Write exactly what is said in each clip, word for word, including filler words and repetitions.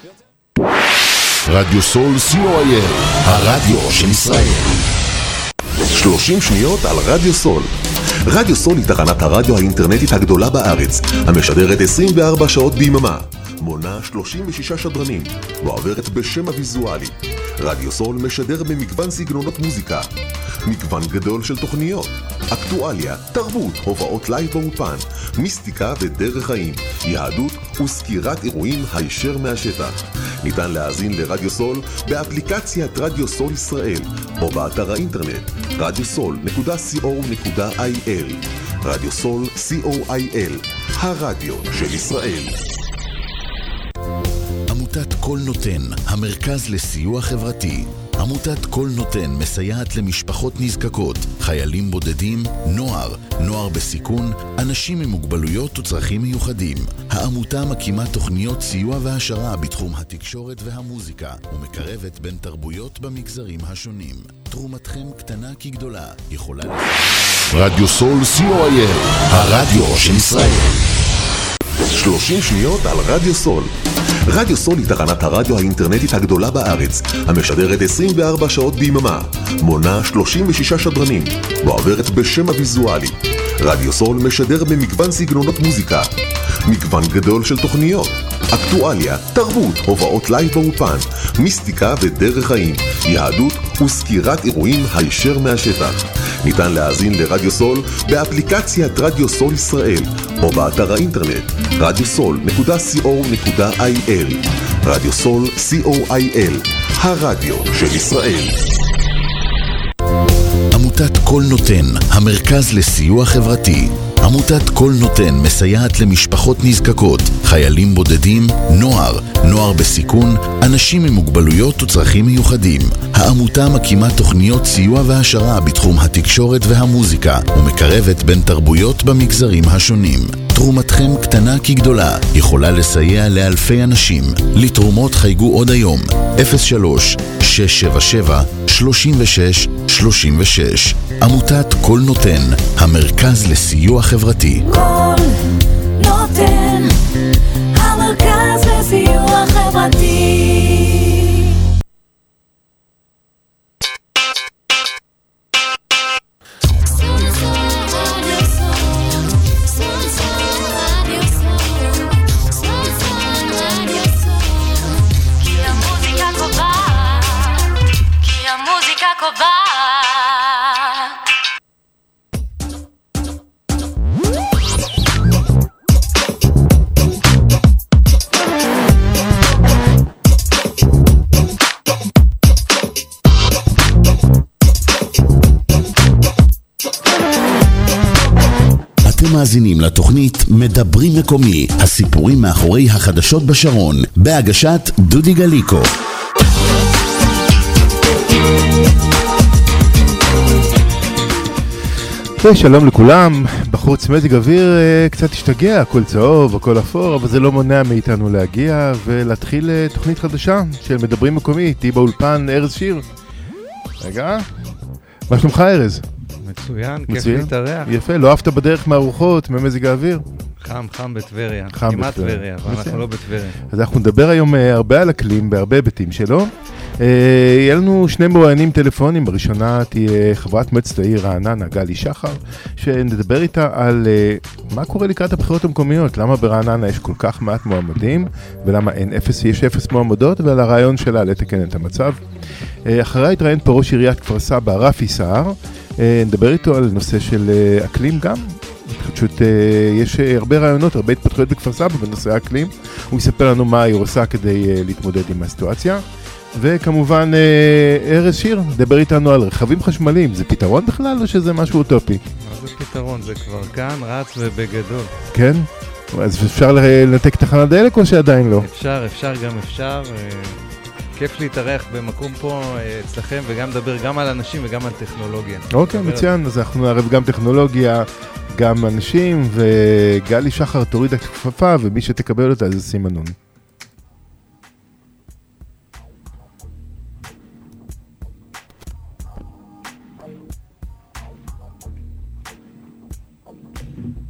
רדיו סול סי או איי אל, הרדיו של ישראל. שלושים שניות על רדיו סול. רדיו סול היא תחנת הרדיו האינטרנטית הגדולה בארץ, המשדרת עשרים וארבע שעות ביממה. מונה שלושים ושישה שדרנים, ועוברת בשם הוויזואלי. רדיו סול משדר במגוון סגנונות מוזיקה, מגוון גדול של תוכניות, אקטואליה, תרבות, הופעות לייב באופן, מיסטיקה ודרך חיים, יהדות וסקירת אירועים הישר מהשטח. ניתן להאזין לרדיו סול באפליקציית רדיו סול ישראל, או באתר האינטרנט רדיו סול נקודה סי או נקודה איי אל. רדיו סול סי או איי אל, הרדיו של ישראל. עמותת כל נותן, המרכז לסיוע חברתי. עמותת כל נותן מסייעת למשפחות נזקקות, חיילים בודדים, נוער, נוער בסיכון, אנשים עם מוגבלויות וצרכים מיוחדים. העמותה מקימה תוכניות סיוע והשרה בתחום התקשורת והמוזיקה, ומקרבת בין תרבויות במגזרים השונים. תרומתכם קטנה כגדולה, יכולה לסייע. רדיו סול סי או איי אל, הרדיו של ישראל. שלושים שניות על רדיו סול. רדיו סול היא תחנת הרדיו האינטרנטית הגדולה בארץ, המשדרת עשרים וארבע שעות ביממה. מונה שלושים ושישה שדרנים, ועוברת בשם הוויזואלי. רדיו סול משדר במגוון סגנונות מוזיקה, מגוון גדול של תוכניות, אקטואליה, תרבות, הופעות לייב באופן, מיסטיקה ודרך חיים, יהדות וסקירת אירועים הישר מהשטח. ניתן להאזין לרדיו סול באפליקציית רדיו סול ישראל, או באתר האינטרנט רדיו סול נקודה סי או נקודה איי אל. רדיו סול סי או איי אל, הרדיו של ישראל. עמותת כל נותן, המרכז לסיוע חברתי. עמותת כל נותן מסייעת למשפחות נזקקות, חיילים בודדים, נוער, נוער בסיכון, אנשים עם מוגבלויות וצרכים מיוחדים. העמותה מקימה תוכניות סיוע והשרה בתחום התקשורת והמוזיקה, ומקרבת בין תרבויות במגזרים השונים. תרומתכם קטנה כגדולה, יכולה לסייע לאלפי אנשים. לתרומות חייגו עוד היום, אפס שלוש שש שבע שבע שלושים ושש שלושים ושש. עמותת כל נותן, המרכז לסיוע חברתי. כל נותן, המרכז לסיוע חברתי. מאזינים לתוכנית מדברים מקומי, הסיפורים מאחורי החדשות בשרון, בהגשת דודי גליקו. ושלום לכולם. בחוץ מזג אוויר קצת השתגע, הכל צהוב, הכל אפור, אבל זה לא מונע מאיתנו להגיע ולהתחיל תוכנית חדשה של מדברים מקומי. איתי באולפן ארז שיר. רגע, מה שלומך ארז? מצוין, כיף להתארח. יפה, לא אהבת בדרך מהרוחות, ממזג האוויר? חם, חם בטבריה, כמעט טבריה, אבל אנחנו לא בטבריה. אז אנחנו נדבר היום הרבה על אקלים, בהרבה היבטים שלו. יהיה לנו שני מרואיינים טלפונים, בראשונה תהיה חברת מועצת העיר רעננה, גלי שחר, שנדבר איתה על מה קורה לקראת הבחירות המקומיות, למה ברעננה יש כל כך מעט מועמדים, ולמה אין אפס, יש אפס מועמדות, ועל הרעיון שלה לתקן את המצב. אחרי התראיין פה ראש עיריית כפר סבא, רפי סער, נדבר איתו על נושא של אקלים גם, פשוט יש הרבה רעיונות, הרבה התפתחויות בכפר סבא בנושא האקלים, הוא יספר לנו מה היא עושה כדי להתמודד עם הסיטואציה, וכמובן ארז שיר, נדבר איתנו על רכבים חשמליים, זה פתרון בכלל או שזה משהו אוטופי? מה זה פתרון? זה כבר כאן, רץ ובגדול. כן? אז אפשר לנתק תחנת דלק או שעדיין לא? אפשר, אפשר גם אפשר. כיף להתארח במקום פה אצלכם וגם לדבר גם על אנשים וגם על טכנולוגיה. אוקיי, מצוין. אז אנחנו נערב גם טכנולוגיה, גם אנשים, וגלי שחר תוריד את הכפפה, ומי שתקבל אותה זה סימנון.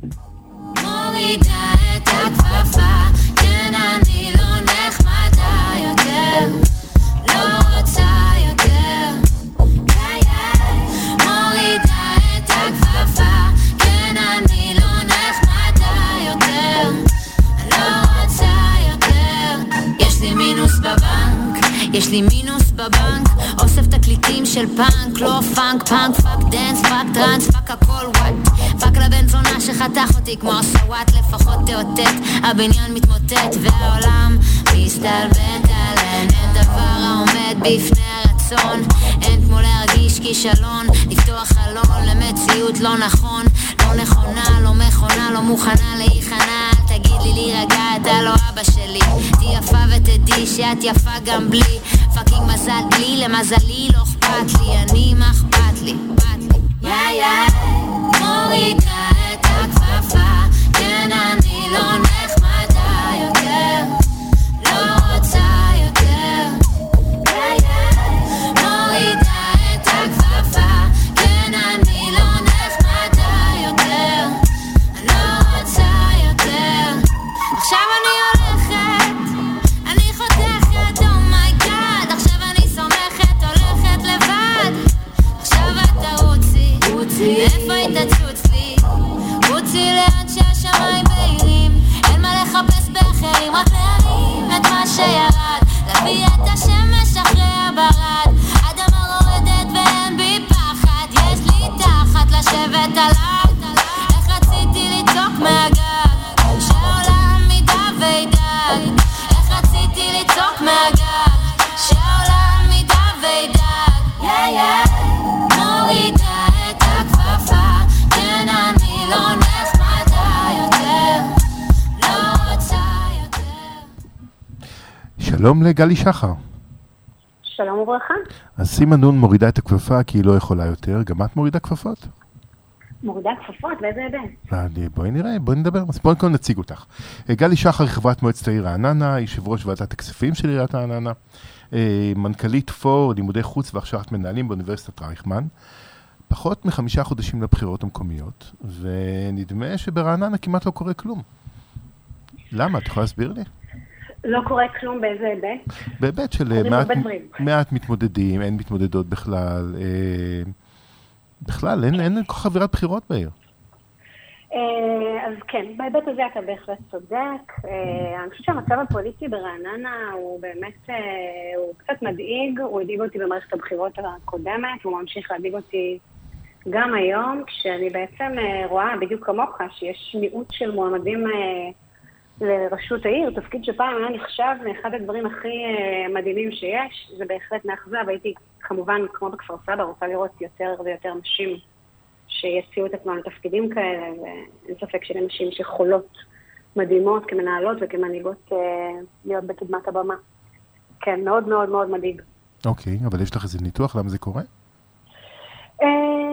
מורידה את הכפפה, כן אני לא נחמדה יש לי מינוס בבנק, אוסף תקליטים של פאנק, לא פאנק, פאנק, פאק דנס, פאק טרנס, פאק הכל וואט, פאק לבן זונה שחתך אותי כמו סוואט, לפחות תאותת, הבניין מתמוטט והעולם מסתלבט עליהן, אין דבר העומד בפני הרצון, אין כמו להרגיש כישלון, לפתוח חלון למציאות לא נכון, לא נכונה, לא מכונה, לא מוכנה להיכנע, אל תגיד לי להירגע, אתה לא אבא שלי, תהי יפה ותדעי שאת יפה גם בלי, פאקינג מזל לי, למזלי לא אכפת לי, אני מה אכפת לי, אכפת לי, יא יא, מורידה את הכפפה, כן אני לא נחמדה יותר, לא רוצה יותר, יא יא, מורידה את הכפפה, כן אני לא נחמדה יותר, אני לא רוצה יותר, עכשיו אני הולכת, אני חותכת, אומייגאד, עכשיו אני סומכת, הולכת לבד, עכשיו את תרוצי, איפה היא תצוץ לי, רוצי לאן שהשמיים בהירים, אין מה לחפש באחרים, רק להרים את מה שירד, להביא את השמש אחרי הברד, אדמה רועדת ואין בי פחד, יש לי תחת לשבת עליו, איך רציתי לצעוק מהגג, שהעולם מידה וידג, איך רציתי לצעוק מהגג, שהעולם מידה וידג, יא יא, מורידה את הכפפה, כן אני לא נחמדה יותר, לא רוצה יותר. שלום לגלי שחר. שלום וברכה. אז סימה נון מורידה את הכפפה כי היא לא יכולה יותר, גם את מורידה כפפות? מורידה כפפות, באיזה היבט? בואי נראה, בואי נדבר, אז בואי קודם נציג אותך. גלי שחר היא חברת מועצת העיר רעננה, יושב ראש ועדת הכספים של עיריית רעננה, מנכ"לית פור, לימודי חוץ והכשרת מנהלים באוניברסיטת רייכמן, פחות מחמישה חודשים לבחירות המקומיות, ונדמה שברעננה כמעט לא קורה כלום. למה? את יכולה להסביר לי? לא קורה כלום באיזה היבט? בהיבט של מעט, מעט מתמודדים, אין מתמודדות בכלל, אה, בכלל אין, אין כל חבירת בחירות בעיר. אה, אז כן, בהיבט הזה אתה בהחלט צודק. אה, אני חושבת שהמצב הפוליטי ברעננה הוא באמת, אה, הוא קצת מדאיג, הוא הדאיג אותי במערכת הבחירות הקודמת, הוא ממשיך להדאיג אותי גם היום, כשאני בעצם אה, רואה בדיוק כמוך שיש מיעוט של מועמדים אה, לראשות העיר, תפקיד שפעם היה נחשב מאחד הדברים הכי uh, מדהימים שיש, זה בהחלט מאכזב, הייתי כמובן כמו בכפר סבא, רוצה לראות יותר ויותר נשים שיציעו את עצמם לתפקידים כאלה, ואין ספק של נשים שחולות מדהימות כמנהלות וכמנהיגות uh, להיות בקדמת הבמה. כן, מאוד מאוד מאוד מדהיג. אוקיי, okay, אבל יש לך איזה ניתוח למה זה קורה? Um,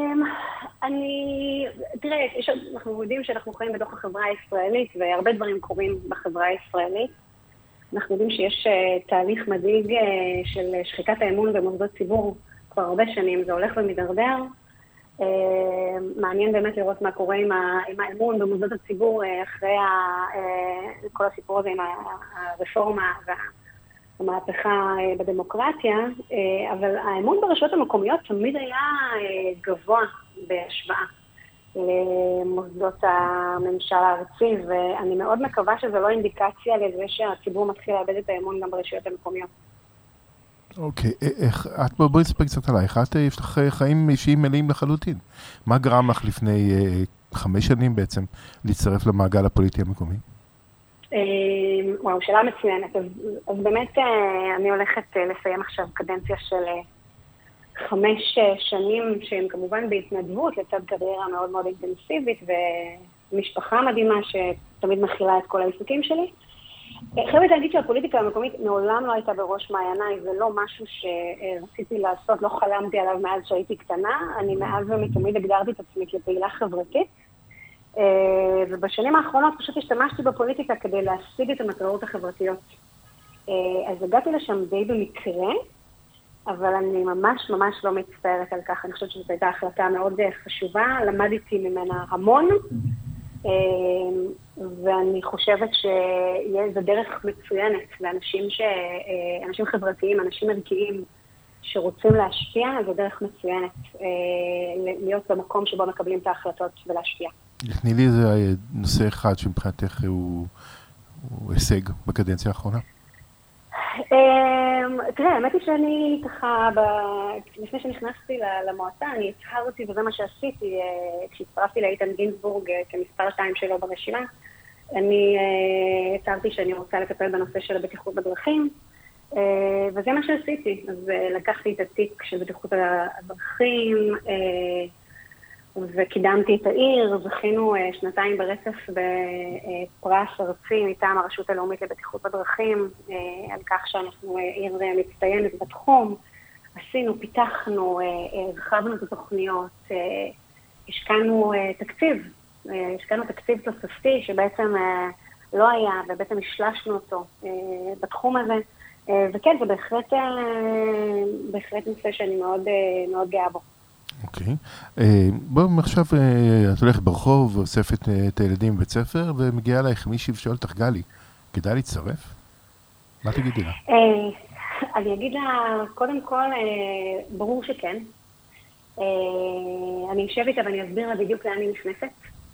אני, תראה, יש, אנחנו יודעים שאנחנו חיים בתוך החברה הישראלית, והרבה דברים קורים בחברה הישראלית. אנחנו יודעים שיש uh, תהליך מדאיג uh, של שחיקת האמון במוסדות ציבור כבר הרבה שנים, זה הולך ומדרדר. Uh, מעניין באמת לראות מה קורה עם, ה, עם האמון במוסדות הציבור uh, אחרי ה, uh, כל הסיפור הזה עם הרפורמה והמהפכה uh, בדמוקרטיה, uh, אבל האמון ברשויות המקומיות תמיד היה uh, גבוה בהשוואה למוסדות הממשל הארצי, ואני מאוד מקווה שזה לא אינדיקציה לזה שהציבור מתחיל לאבד את האמון גם ברשויות המקומיות. אוקיי, איך, את בואי נספר קצת עלייך, את יש לך חיים אישיים מלאים לחלוטין. מה גרם לך לפני חמש שנים בעצם להצטרף למעגל הפוליטי המקומי? וואו, שאלה מצוינת. אז, אז באמת אני הולכת לסיים עכשיו קדנציה של חמש שנים שהם כמובן בהתנדבות לצד קריירה מאוד מאוד אינטנסיבית ומשפחה מדהימה שתמיד מכילה את כל העיסוקים שלי. חייבת להגיד שהפוליטיקה המקומית מעולם לא הייתה בראש מעייניי, זה לא משהו שרציתי לעשות, לא חלמתי עליו מאז שהייתי קטנה, אני מאז ומתמיד הגדרתי את עצמי כפעילה חברתית, ובשנים האחרונות פשוט השתמשתי בפוליטיקה כדי להשיג את המטרות החברתיות. אז הגעתי לשם די במקרה, אבל אני ממש ממש לא מצטערת על כך, אני חושבת שזו הייתה החלטה מאוד חשובה, למדתי ממנה המון, ואני חושבת שזו דרך מצוינת לאנשים ש... אנשים חברתיים, אנשים ערכיים שרוצים להשפיע, זו דרך מצוינת להיות במקום שבו מקבלים את ההחלטות ולהשפיע. תני לי איזה נושא אחד שמבחינתך הוא, הוא הישג בקדנציה האחרונה. תראה, האמת היא שאני ככה, לפני שנכנסתי למועצה, אני הצהרתי וזה מה שעשיתי, כשהצטרפתי לאיתן גינזבורג כמספר שתיים שלו ברשימה, אני הצהרתי שאני רוצה לטפל בנושא של הבטיחות בדרכים, וזה מה שעשיתי. אז לקחתי את התיק של בטיחות הדרכים, וקידמתי את העיר, זכינו שנתיים ברצף בפרס ארצי מטעם הרשות הלאומית לבטיחות בדרכים, על כך שאנחנו עיר מצטיינת בתחום, עשינו, פיתחנו, הרחבנו את התוכניות, השקענו תקציב, השקענו תקציב תוספתי שבעצם לא היה, ובעצם השלשנו אותו בתחום הזה, וכן, זה בהחלט, בהחלט נושא שאני מאוד, מאוד גאה בו. אוקיי. בואו עכשיו, את הולכת ברחוב ואוספת את הילדים בבית ספר, ומגיעה אלייך מישהי ושואל אותך, גלי, כדאי להצטרף? מה תגידי לה? אני אגיד לה, קודם כל, ברור שכן. אני אשב איתה ואני אסביר לה בדיוק לאן היא נכנסת,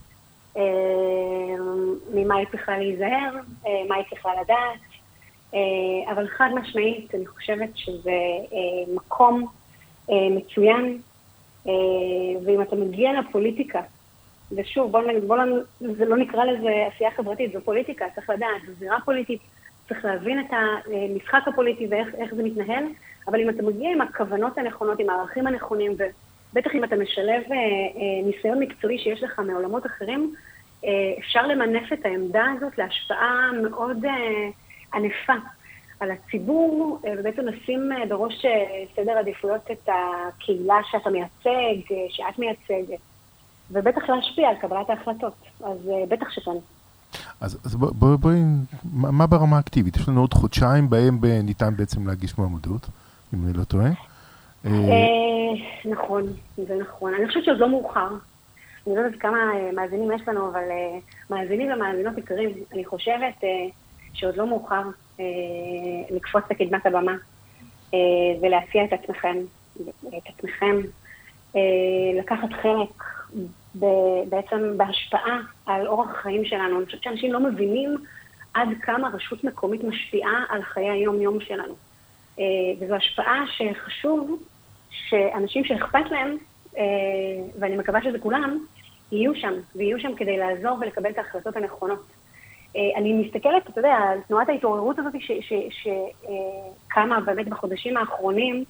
ממה היא צריכה להיזהר, מה היא צריכה לדעת, אבל חד משמעית, אני חושבת שזה מקום מצוין, ואם אתה מגיע לפוליטיקה, ושוב, בוא, בוא, זה לא נקרא לזה עשייה חברתית, זו פוליטיקה, צריך לדעת, זו זירה פוליטית, צריך להבין את המשחק הפוליטי ואיך זה מתנהל, אבל אם אתה מגיע עם הכוונות הנכונות, עם הערכים הנכונים, ובטח אם אתה משלב ניסיון מקצועי שיש לך מעולמות אחרים, אפשר למנף את העמדה הזאת להשפעה מאוד ענפה על הציבור, ובעצם לשים בראש סדר עדיפויות את הקהילה שאתה מייצג, שאת מייצגת, ובטח להשפיע על קבלת ההחלטות, אז בטח שכן. אז, אז בואי, בוא, בוא, מה, מה ברמה אקטיבית? יש לנו עוד חודשיים בהם ניתן בעצם להגיש מועמדות, אם אני לא טועה. נכון, זה נכון. אני חושבת שעוד לא מאוחר. אני לא יודעת כמה מאזינים יש לנו, אבל מאזינים ומאזינות יקרים, אני חושבת שעוד לא מאוחר לקפוץ לקדמת הבמה ולהציע את עצמכם, את עצמכם, לקחת חלק בעצם בהשפעה על אורח החיים שלנו. אני חושבת שאנשים לא מבינים עד כמה רשות מקומית משפיעה על חיי היום-יום שלנו. וזו השפעה שחשוב שאנשים שאכפת להם, ואני מקווה שזה כולם, יהיו שם, ויהיו שם כדי לעזור ולקבל את ההחלטות הנכונות. אני מסתכלת, אתה יודע, על תנועת ההתעוררות הזאת שקמה באמת בחודשים האחרונים,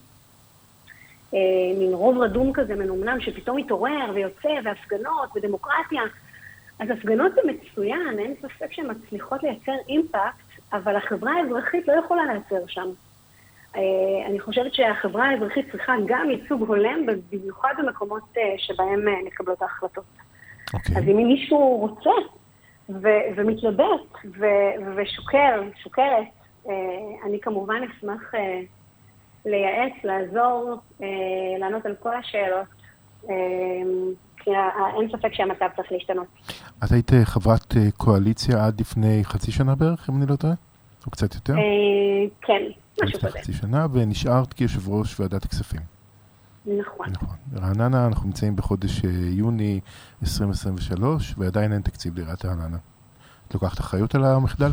מין רוב רדום כזה מנומנם, שפתאום מתעורר ויוצא, והפגנות ודמוקרטיה. אז הפגנות זה מצוין, אין ספק שהן מצליחות לייצר אימפקט, אבל החברה האזרחית לא יכולה לייצר שם. אני חושבת שהחברה האזרחית צריכה גם ייצוג הולם, במיוחד במקומות שבהם מתקבלות ההחלטות. Okay. אז אם מישהו רוצה ו- ומתלבט ו- ושוקר, שוקרת, אני כמובן אשמח לייעץ, לעזור, לענות על כל השאלות, כי אין ספק שהמצב צריך להשתנות. את היית חברת קואליציה עד לפני חצי שנה בערך, אם אני לא טועה? או קצת יותר? כן, משהו כזה. חצי שנה, ונשארת כיושב ראש ועדת הכספים. נכון. נכון. רעננה, אנחנו נמצאים בחודש יוני עשרים עשרים ושלוש, ועדיין אין תקציב לעיריית רעננה. את לוקחת אחריות על המחדל?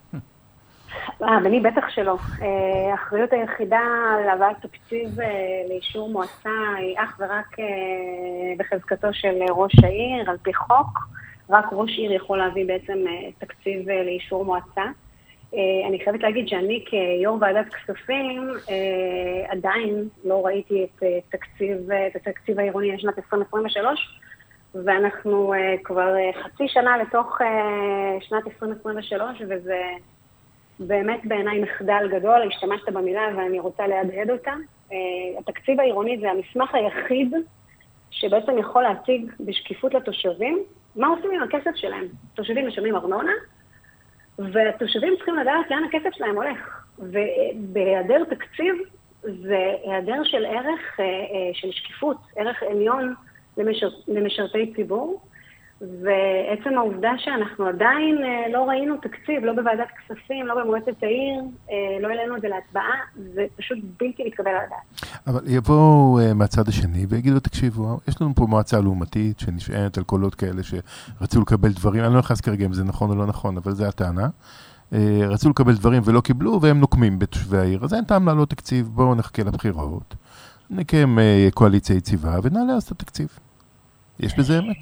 אה, בני בטח שלא. האחריות היחידה להבאת תקציב לאישור מועצה היא אך ורק בחזקתו של ראש העיר, על פי חוק. רק ראש עיר יכול להביא בעצם תקציב לאישור מועצה. אני חייבת להגיד שאני כיו"ר ועדת כספים עדיין לא ראיתי את תקציב, את התקציב העירוני לשנת עשרים עשרים ושלוש, ואנחנו כבר חצי שנה לתוך שנת עשרים עשרים ושלוש, וזה באמת בעיניי מחדל גדול. השתמשת במילה ואני רוצה להדהד אותה. התקציב העירוני זה המסמך היחיד שבעצם יכול להציג בשקיפות לתושבים מה עושים עם הכסף שלהם. תושבים משלמים ארנונה, והתושבים צריכים לדעת לאן הכסף שלהם הולך. ובהיעדר תקציב זה היעדר של ערך, של שקיפות, ערך עליון למשר, למשרתי ציבור, ועצם העובדה שאנחנו עדיין לא ראינו תקציב, לא בוועדת כספים, לא במועצת העיר, לא העלינו את זה להצבעה, זה פשוט בלתי מתקבל על הדעת. אבל יבואו מהצד השני ויגידו, תקשיבו, יש לנו פה מועצה לעומתית שנשענת על קולות כאלה שרצו לקבל דברים, אני לא נכנס כרגע אם זה נכון או לא נכון, אבל זה הטענה, רצו לקבל דברים ולא קיבלו, והם נוקמים בתושבי העיר. אז אין טעם לעלות תקציב, בואו נחכה לבחירות, נקיים קואליציה יציבה, ונעלה אז את התקציב. יש בזה אמת?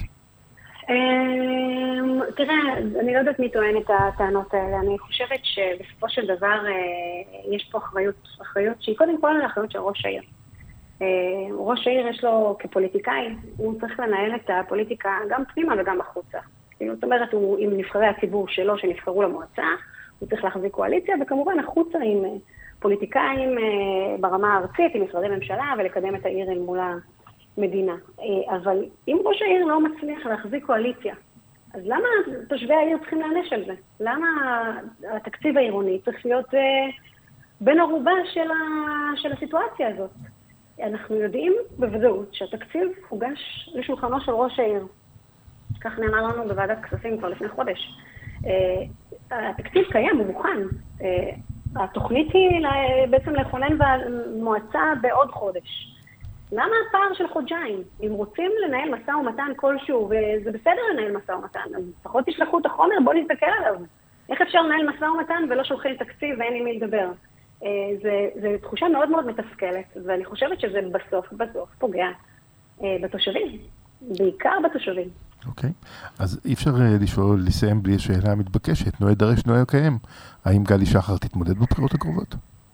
תראה, אני לא יודעת מי טוען את הטענות האלה. אני חושבת שבסופו של דבר יש פה אחריות, אחריות שהיא קודם כל אחריות של ראש העיר. ראש העיר יש לו כפוליטיקאי, הוא צריך לנהל את הפוליטיקה גם פנימה וגם בחוצה. זאת אומרת, הוא עם נבחרי הציבור שלו שנבחרו למועצה, הוא צריך להחזיק קואליציה, וכמובן החוצה עם פוליטיקאים ברמה הארצית, עם משרדי ממשלה, ולקדם את העיר אל מול המדינה. אבל אם ראש העיר לא מצליח להחזיק קואליציה, אז למה תושבי העיר צריכים להענש על זה? למה התקציב העירוני צריך להיות בין ערובה של, ה... של הסיטואציה הזאת? אנחנו יודעים בוודאות שהתקציב הוגש לשולחנו של ראש העיר. כך נאמר לנו בוועדת כספים כבר לפני חודש. התקציב קיים, הוא מוכן. התוכנית היא בעצם לכונן במועצה בעוד חודש. למה הפער של חודשיים? אם רוצים לנהל משא ומתן כלשהו, וזה בסדר לנהל משא ומתן, אז לפחות תשלחו את החומר, בואו נסתכל עליו. איך אפשר לנהל משא ומתן ולא שולחים תקציב ואין עם מי לדבר? זה, זה תחושה מאוד מאוד מתסכלת, ואני חושבת שזה בסוף, בסוף פוגע בתושבים, בעיקר בתושבים. אוקיי, אז אי אפשר לשאול, לסיים בלי שאלה מתבקשת, נועה דרש, נועה קיים. האם גלי שחר תתמודד בבחירות הקרובות?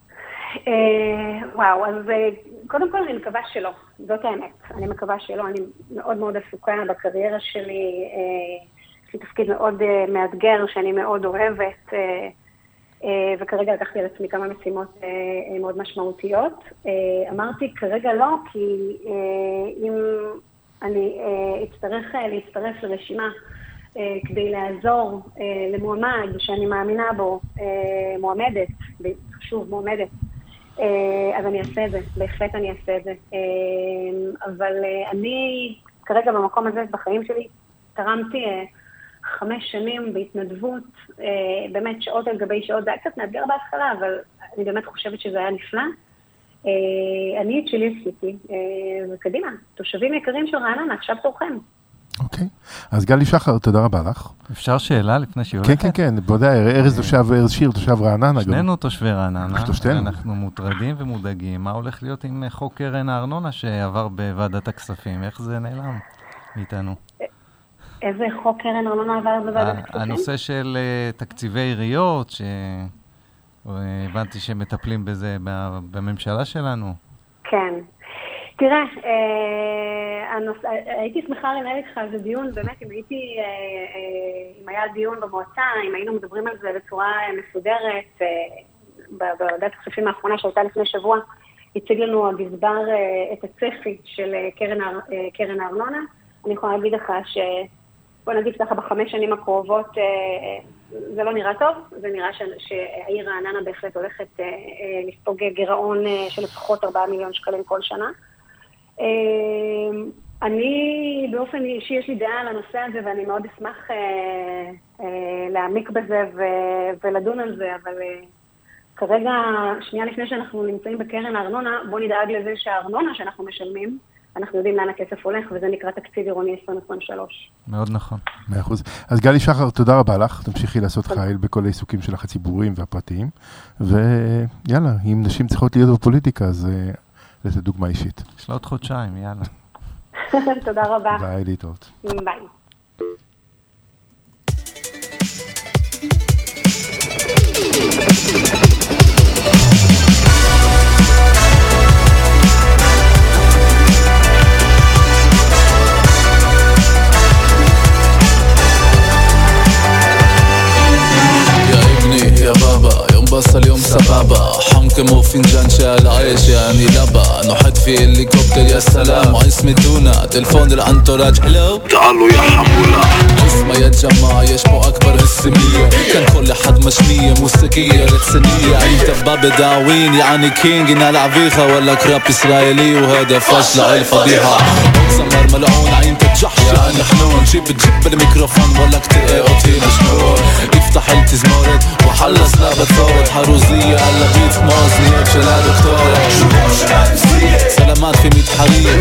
וואו, אז קודם כל אני מקווה שלא, זאת האמת. אני מקווה שלא, אני מאוד מאוד עסוקה בקריירה שלי, יש לי תפקיד מאוד מאתגר שאני מאוד אוהבת, וכרגע לקחתי על עצמי כמה משימות מאוד משמעותיות. אמרתי כרגע לא, כי אם אני אצטרך להצטרף לרשימה כדי לעזור למועמד שאני מאמינה בו, מועמדת, שוב מועמדת, אז אני אעשה את זה, בהחלט אני אעשה את זה. אבל אני כרגע במקום הזה בחיים שלי תרמתי חמש שנים בהתנדבות, באמת שעות על גבי שעות, זה היה קצת מאתגר בהתחלה, אבל אני באמת חושבת שזה היה נפלא. אני את שלי עשיתי, וקדימה, תושבים יקרים של רעננה, עכשיו תורכם. אוקיי, אז גלי שחר, תודה רבה לך. אפשר שאלה לפני שהיא הולכת? כן, כן, כן, בוודאי, ארז תושב, ארז שיר, תושב רעננה. שנינו תושבי רעננה, אנחנו מוטרדים ומודאגים. מה הולך להיות עם חוק קרן הארנונה שעבר בוועדת הכספים? איך זה נעלם מאיתנו? איזה חוק קרן ארנונה עבר בוועדת הכספים? הנושא של תקציבי עיריות, שהבנתי שמטפלים בזה בממשלה שלנו. כן. תראה, הייתי שמחה לנהל איתך על זה דיון, באמת, אם הייתי, אם היה דיון במועצה, אם היינו מדברים על זה בצורה מסודרת, בוועדת הכספים האחרונה שהייתה לפני שבוע, הציג לנו הגזבר את הצפי של קרן הארנונה. אני יכולה להגיד לך ש... בוא נגיד ככה, בחמש שנים הקרובות זה לא נראה טוב, זה נראה שהעיר רעננה בהחלט הולכת לספוג גירעון של לפחות ארבעה מיליון שקלים כל שנה. אני באופן אישי יש לי דעה על הנושא הזה, ואני מאוד אשמח להעמיק בזה ולדון על זה, אבל כרגע, שנייה לפני שאנחנו נמצאים בקרן הארנונה, בוא נדאג לזה שהארנונה שאנחנו משלמים, אנחנו יודעים לאן הכסף הולך, וזה נקרא תקציב עירוני עשרים עשרים ושלוש. מאוד נכון. מאה אחוז. אז גלי שחר, תודה רבה לך. תמשיכי לעשות חיל בכל העיסוקים שלך הציבוריים והפרטיים. ויאללה, אם נשים צריכות להיות בפוליטיקה, אז לזה דוגמה אישית. יש לה עוד חודשיים, יאללה. תודה רבה. ביי, להתראות. ביי. يا بابا يوم بصل يوم سبابا حم كمو فنجان شال عيش يعني لبا نحط في هليكوبتر يا سلام واسمي تونا تلفون الانتوراج هلو تعالوا يا حمولا اسمع يا جماعة يشبو أكبر السمية كان كل حد مشمية موسيقية رتسنية انت باب داوين يعني كينج نال عفيخة ولا كراب إسرائيلي وهذا فاشلة الفضيحة سمر ملعون عين تجحش يعني حنون جيب تجيب الميكروفون ولا كتير اوتي مشنون افتح التزمورت وحلص لا بتصورت حروزية على بيت موزنية بشلا دكتورة سلامات في ميت حرية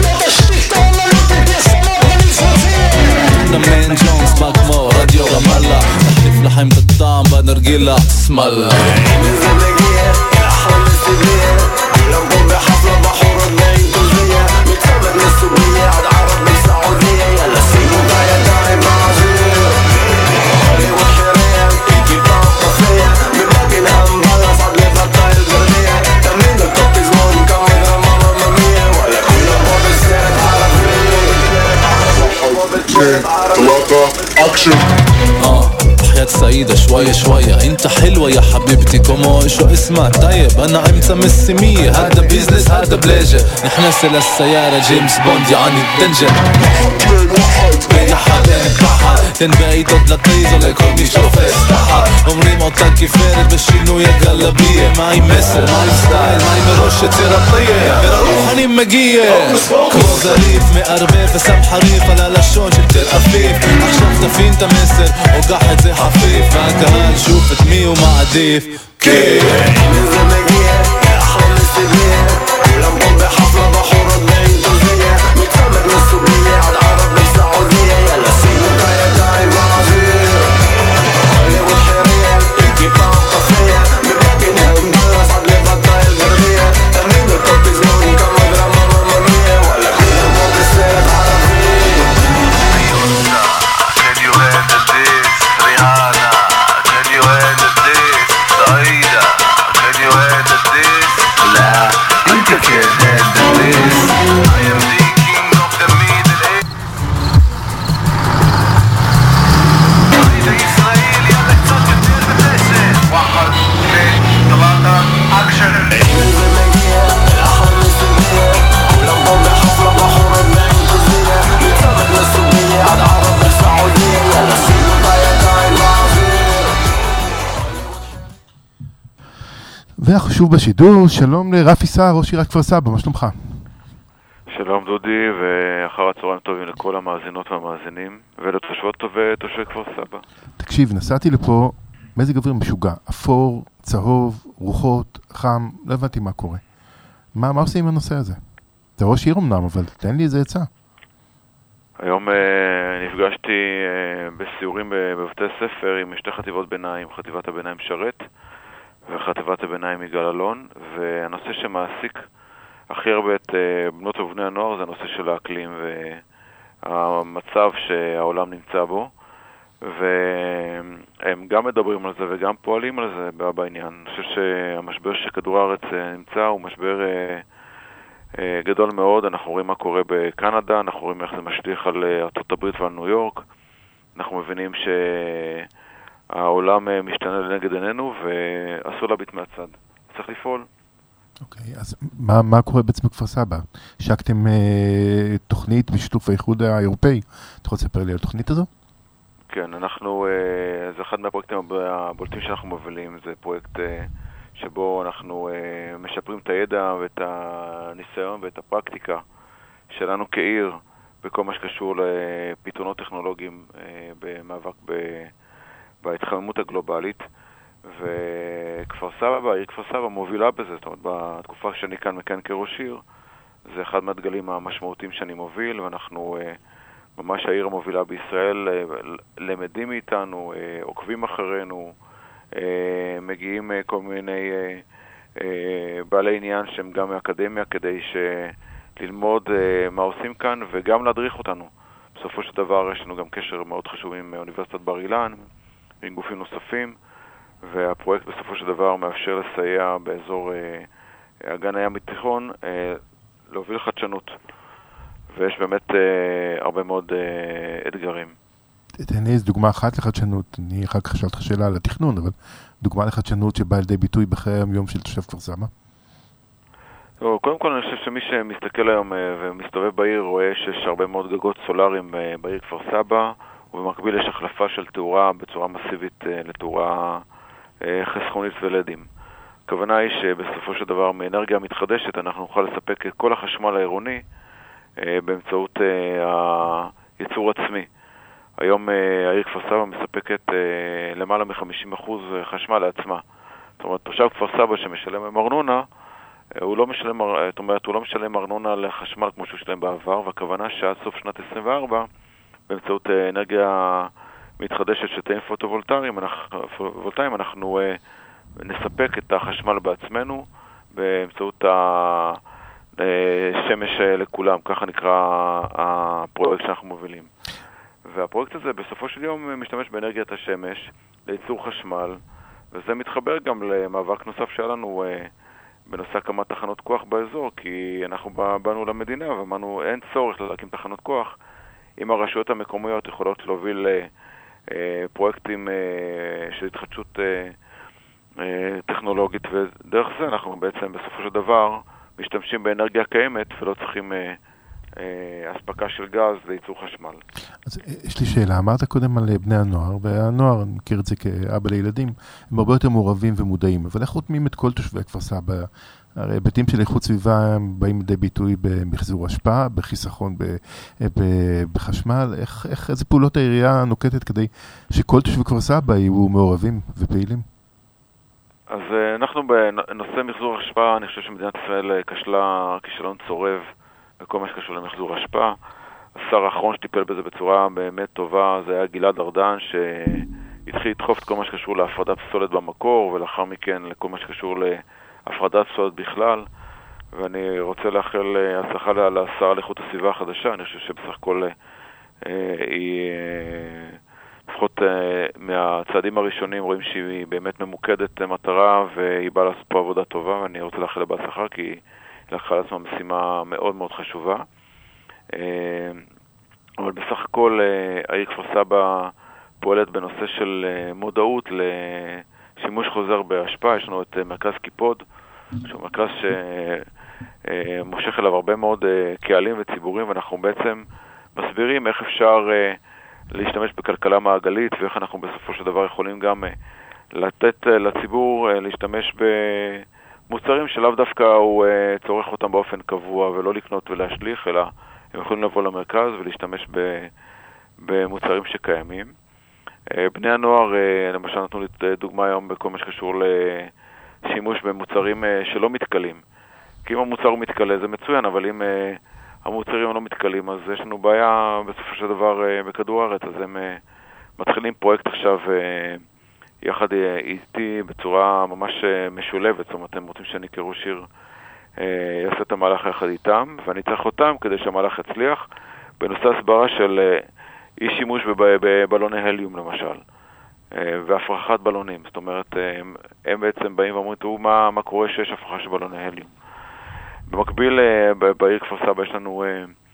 من جونز باكمو راديو رام الله لحمة الطعم بنرجيلة اسم الله نزل نجيه احلى السبيه لمبهم بحفلة بحور الناين كلية متفرد من السورية عد عرب من السعودية يلا سيبو دايا داي معزير خلي وحيرية يجي طاق طفية من باقي الهم بلس عد لفتاي البردية تمين الكوبي زون كمي دراما ممية ولا كل بوب السيرت عربية بوب السيرت عربية اكشن حياة سعيدة شوية شوية انت حلوة يا حبيبتي كومو شو اسمها طيب انا عم تمس مية هذا بيزنس هذا بلاجة نحنس للسيارة جيمس بوند يعني الدنجة بيا حالين بحر تنبعي ضد لطيزة ليكوني شوف استحر عمري ما طاقي فارد بشينو يا قلبية معي مسر معي ستايل معي مروشة تيرابية روحاني مجية كروز ريف مقربة فسام حريفة لا لشون جبت الخفيف عشان تفين تمسر وقاحد زي حفيف فانكهال شوفت مي ومعديف كيف نزل نجيه احلى السبيه لمبهم بحفلة بحور الناين كلية متفرد من السورية عد عرب من السعودية يلا سيبو دايا داي معزير خلي وحيرية يجي طاق طفية من باقي الهم بلس عد لفتاي البردية تمين الكوبي زون كمي دراما ممية ولا كل بوب السيرت عربية Can you handle this? Rihanna, can you handle this? Saida, can you handle this? La, انت can handle this. I am the king of the middle age. Saida Israel, يلا قصة كتير بتأسف. واحد, اثنين, ثلاثة, action. نزل نجيه احلى السبيه لمبهم بحفلة بحور الناين كلية متفرد من السورية عد عرب من السعودية يلا سيبو دايا داي معزير והחשוב בשידור, שלום לרפי סער, ראש עיריית כפר סבא, מה שלומך? שלום דודי, ואחר הצהריים טובים לכל המאזינות והמאזינים, ולתושבות ותושבי כפר סבא. תקשיב, נסעתי לפה, מזג אוויר משוגע, אפור, צהוב, רוחות, חם, לא הבנתי מה קורה. מה, מה עושים עם הנושא הזה? זה ראש עיר אמנם, אבל תן לי איזה עצה. היום אה, נפגשתי אה, בסיורים בבתי ספר עם שתי חטיבות ביניים, חטיבת הביניים שרת וחטיבת הביניים יגאל אלון, והנושא שמעסיק הכי הרבה את אה, בנות ובני הנוער זה הנושא של האקלים והמצב שהעולם נמצא בו, והם גם מדברים על זה וגם פועלים על זה בעניין. אני חושב שהמשבר שכדור הארץ נמצא הוא משבר גדול מאוד. אנחנו רואים מה קורה בקנדה, אנחנו רואים איך זה משליך על ארצות הברית ועל ניו יורק. אנחנו מבינים שהעולם משתנה לנגד עינינו ואסור להביט מהצד. צריך לפעול. אוקיי, אז מה, מה קורה בעצם בכפר סבא? השקתם אה, תוכנית בשיתוף האיחוד האירופאי. אתה יכול לספר לי על התוכנית הזו? כן, אנחנו, זה אחד מהפרויקטים הבולטים שאנחנו מובילים, זה פרויקט שבו אנחנו משפרים את הידע ואת הניסיון ואת הפרקטיקה שלנו כעיר בכל מה שקשור לפתרונות טכנולוגיים במאבק בהתחממות הגלובלית, וכפר סבא, העיר כפר סבא מובילה בזה. זאת אומרת, בתקופה שאני כאן מכהן כראש עיר, זה אחד מהדגלים המשמעותיים שאני מוביל, ואנחנו ממש העיר המובילה בישראל, למדים מאיתנו, עוקבים אחרינו, מגיעים כל מיני בעלי עניין שהם גם מהאקדמיה כדי ללמוד מה עושים כאן וגם להדריך אותנו. בסופו של דבר יש לנו גם קשר מאוד חשוב עם אוניברסיטת בר אילן, עם גופים נוספים, והפרויקט בסופו של דבר מאפשר לסייע באזור אגן הים התיכון להוביל חדשנות. ויש באמת אה, הרבה מאוד אה, אתגרים. תן לי איזו דוגמה אחת לחדשנות. אני אחר כך שאלת לך שאלה על התכנון, אבל דוגמה לחדשנות שבאה לידי ביטוי בחיי היום של תושב כפר סבא. קודם כל אני חושב שמי שמסתכל היום אה, ומסתובב בעיר רואה שיש הרבה מאוד גגות סולאריים אה, בעיר כפר סבא, ובמקביל יש החלפה של תאורה בצורה מסיבית אה, לתאורה אה, חסכונית ולדים. הכוונה היא שבסופו של דבר מאנרגיה מתחדשת אנחנו נוכל לספק את כל החשמל העירוני באמצעות הייצור עצמי. היום העיר כפר סבא מספקת למעלה מ-חמישים אחוז חשמל לעצמה. זאת אומרת, תושב כפר סבא שמשלם עם ארנונה, הוא לא משלם, זאת אומרת, הוא לא משלם ארנונה לחשמל כמו שהוא שלם בעבר, והכוונה שעד סוף שנת עשרים וארבע, באמצעות אנרגיה מתחדשת של תאים פוטו-וולטאיים, אנחנו, אנחנו נספק את החשמל בעצמנו באמצעות השמש לכולם, ככה נקרא הפרויקט שאנחנו מובילים. והפרויקט הזה בסופו של יום משתמש באנרגיית השמש לייצור חשמל, וזה מתחבר גם למאבק נוסף שהיה לנו בנושא הקמת תחנות כוח באזור, כי אנחנו באנו למדינה ואמרנו אין צורך להקים תחנות כוח, אם הרשויות המקומיות יכולות להוביל פרויקטים של התחדשות טכנולוגית, ודרך זה אנחנו בעצם בסופו של דבר משתמשים באנרגיה קיימת ולא צריכים הספקה של גז לייצור חשמל. אז יש לי שאלה, אמרת קודם על בני הנוער, והנוער, אני מכיר את זה כאבא לילדים, הם הרבה יותר מעורבים ומודעים, אבל איך חותמים את כל תושבי כפר סבא? הרי היבטים של איכות סביבה הם באים לידי ביטוי במחזור השפעה, בחיסכון בחשמל, איך, איך, איזה פעולות העירייה נוקטת כדי שכל תושבי כפר סבא יהיו מעורבים ופעילים? אז אנחנו בנושא מחזור השפעה, אני חושב שמדינת ישראל כשלה כישלון צורב בכל מה שקשור למחזור השפעה. השר האחרון שטיפל בזה בצורה באמת טובה, זה היה גלעד ארדן, שהתחיל לדחוף את כל מה שקשור להפרדת פסולת במקור, ולאחר מכן לכל מה שקשור להפרדת פסולת בכלל. ואני רוצה לאחל הצלחה לשר לאיכות הסביבה החדשה, אני חושב שבסך הכל היא, לפחות מהצעדים הראשונים, רואים שהיא באמת ממוקדת מטרה, והיא באה לעשות פה עבודה טובה, ואני רוצה לאחל לה בהצלחה, כי היא לקחה לעצמה משימה מאוד מאוד חשובה. אבל בסך הכל העיר כפר סבא פועלת בנושא של מודעות לשימוש חוזר בהשפעה. יש לנו את מרכז קיפוד, שהוא מרכז שמושך אליו הרבה מאוד קהלים וציבורים, ואנחנו בעצם מסבירים איך אפשר להשתמש בכלכלה מעגלית, ואיך אנחנו בסופו של דבר יכולים גם לתת לציבור להשתמש במוצרים שלאו דווקא הוא צורך אותם באופן קבוע, ולא לקנות ולהשליך, אלא הם יכולים לבוא למרכז ולהשתמש במוצרים שקיימים. בני הנוער, למשל, נתנו לי דוגמה היום בכל מה שקשור לשימוש במוצרים שלא מתקלים. כי אם המוצר הוא מתקלה זה מצוין, אבל אם המוצרים לא מתקלים, אז יש לנו בעיה בסופו של דבר בכדור הארץ. אז הם מתחילים פרויקט עכשיו יחד איתי בצורה ממש משולבת. זאת אומרת, הם רוצים שאני כראש עיר יעשה את המהלך יחד איתם, ואני צריך אותם כדי שהמהלך יצליח בנושא הסברה של אי שימוש בבלוני הליום למשל, והפרחת בלונים. זאת אומרת, הם, הם בעצם באים ואומרים, תראו מה, מה קורה שיש הפרחה של בלוני הליום. במקביל, בעיר כפר סבא יש לנו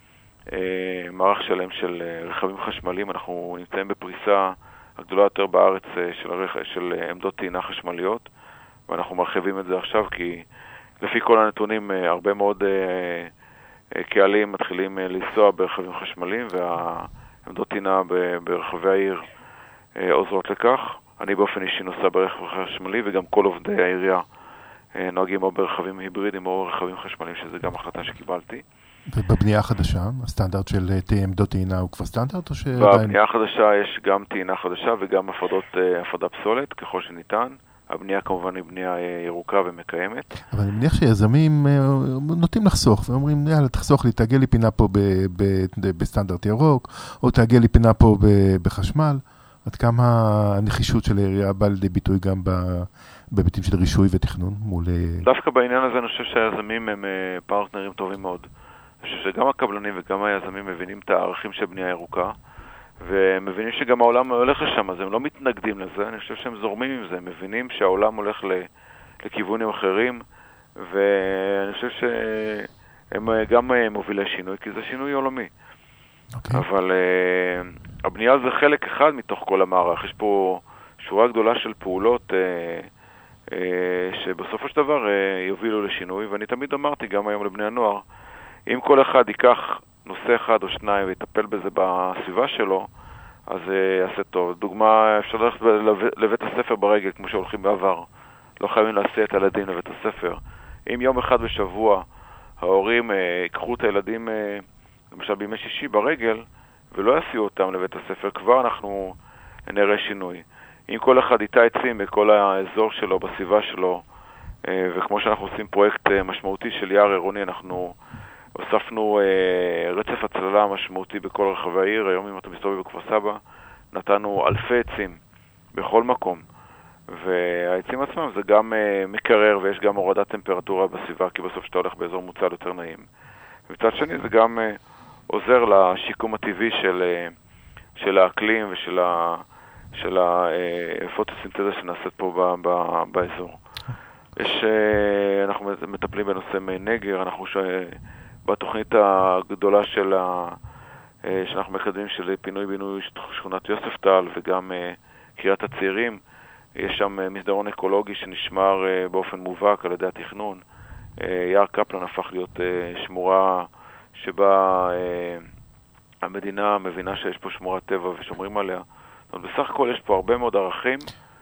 מערך שלם של רכבים חשמליים. אנחנו נמצאים בפריסה הגדולה יותר בארץ של, הרכ... של עמדות טעינה חשמליות, ואנחנו מרחיבים את זה עכשיו, כי לפי כל הנתונים, הרבה מאוד קהלים מתחילים לנסוע ברכבים חשמליים, והעמדות טעינה ברחבי העיר עוזרות לכך. אני באופן אישי נוסע ברכב חשמלי, וגם כל עובדי העירייה נוהגים או ברכבים היברידיים או רכבים חשמליים, שזה גם החלטה שקיבלתי. ובבנייה החדשה, הסטנדרט של עמדות טעינה הוא כבר סטנדרט? או ש... בבנייה החדשה יש גם טעינה חדשה וגם הפרדות, הפרדת פסולת ככל שניתן. הבנייה כמובן היא בנייה ירוקה ומקיימת. אבל אני מניח שיזמים נוטים לחסוך, ואומרים, יאללה, תחסוך לי, תעגל לי פינה פה בסטנדרט ירוק, או תעגל לי פינה פה בחשמל. עד כמה הנחישות של העירייה באה לידי ביטוי גם בהיבטים של רישוי ותכנון מול... דווקא בעניין הזה אני חושב שהיזמים הם פרטנרים טובים מאוד. אני חושב שגם הקבלנים וגם היזמים מבינים את הערכים של בנייה ירוקה, ומבינים שגם העולם הולך לשם, אז הם לא מתנגדים לזה, אני חושב שהם זורמים עם זה, הם מבינים שהעולם הולך לכיוונים אחרים, ואני חושב שהם גם מובילי שינוי, כי זה שינוי עולמי. Okay. אבל uh, הבנייה זה חלק אחד מתוך כל המערך, יש פה שורה גדולה של פעולות uh, uh, שבסופו של דבר uh, יובילו לשינוי, ואני תמיד אמרתי גם היום לבני הנוער, אם כל אחד ייקח נושא אחד או שניים ויטפל בזה בסביבה שלו, אז יעשה טוב. דוגמה, אפשר ללכת לבית הספר ברגל, כמו שהולכים בעבר. לא חייבים להסיע את הילדים לבית הספר. אם יום אחד בשבוע ההורים ייקחו את הילדים, למשל בימי שישי ברגל, ולא יסיעו אותם לבית הספר, כבר אנחנו נראה שינוי. אם כל אחד איתה עצים בכל האזור שלו, בסביבה שלו, וכמו שאנחנו עושים פרויקט משמעותי של יער עירוני, אנחנו הוספנו אה, רצף הצללה משמעותי בכל רחבי העיר. היום אם אתה מסתובב בכפר סבא, נתנו אלפי עצים בכל מקום. והעצים עצמם זה גם uh, מקרר ויש גם הורדת טמפרטורה בסביבה, כי בסוף שאתה הולך באזור מוצל יותר נעים. ומצד שני זה גם uh, עוזר לשיקום הטבעי של, uh, של האקלים ושל ה, של הפוטוסינתזה שנעשית פה ב, ב, באזור. יש, uh, אנחנו מטפלים בנושא מי נגר, אנחנו ש... בתוכנית הגדולה של ה... uh, שאנחנו מקדמים של פינוי-בינוי שכונת יוספטל וגם uh, קריית הצעירים, יש שם מסדרון אקולוגי שנשמר באופן מובהק על ידי התכנון. יער קפלן הפך להיות שמורה שבה המדינה מבינה שיש פה שמורת טבע ושומרים עליה. זאת אומרת, בסך הכל יש פה הרבה מאוד ערכים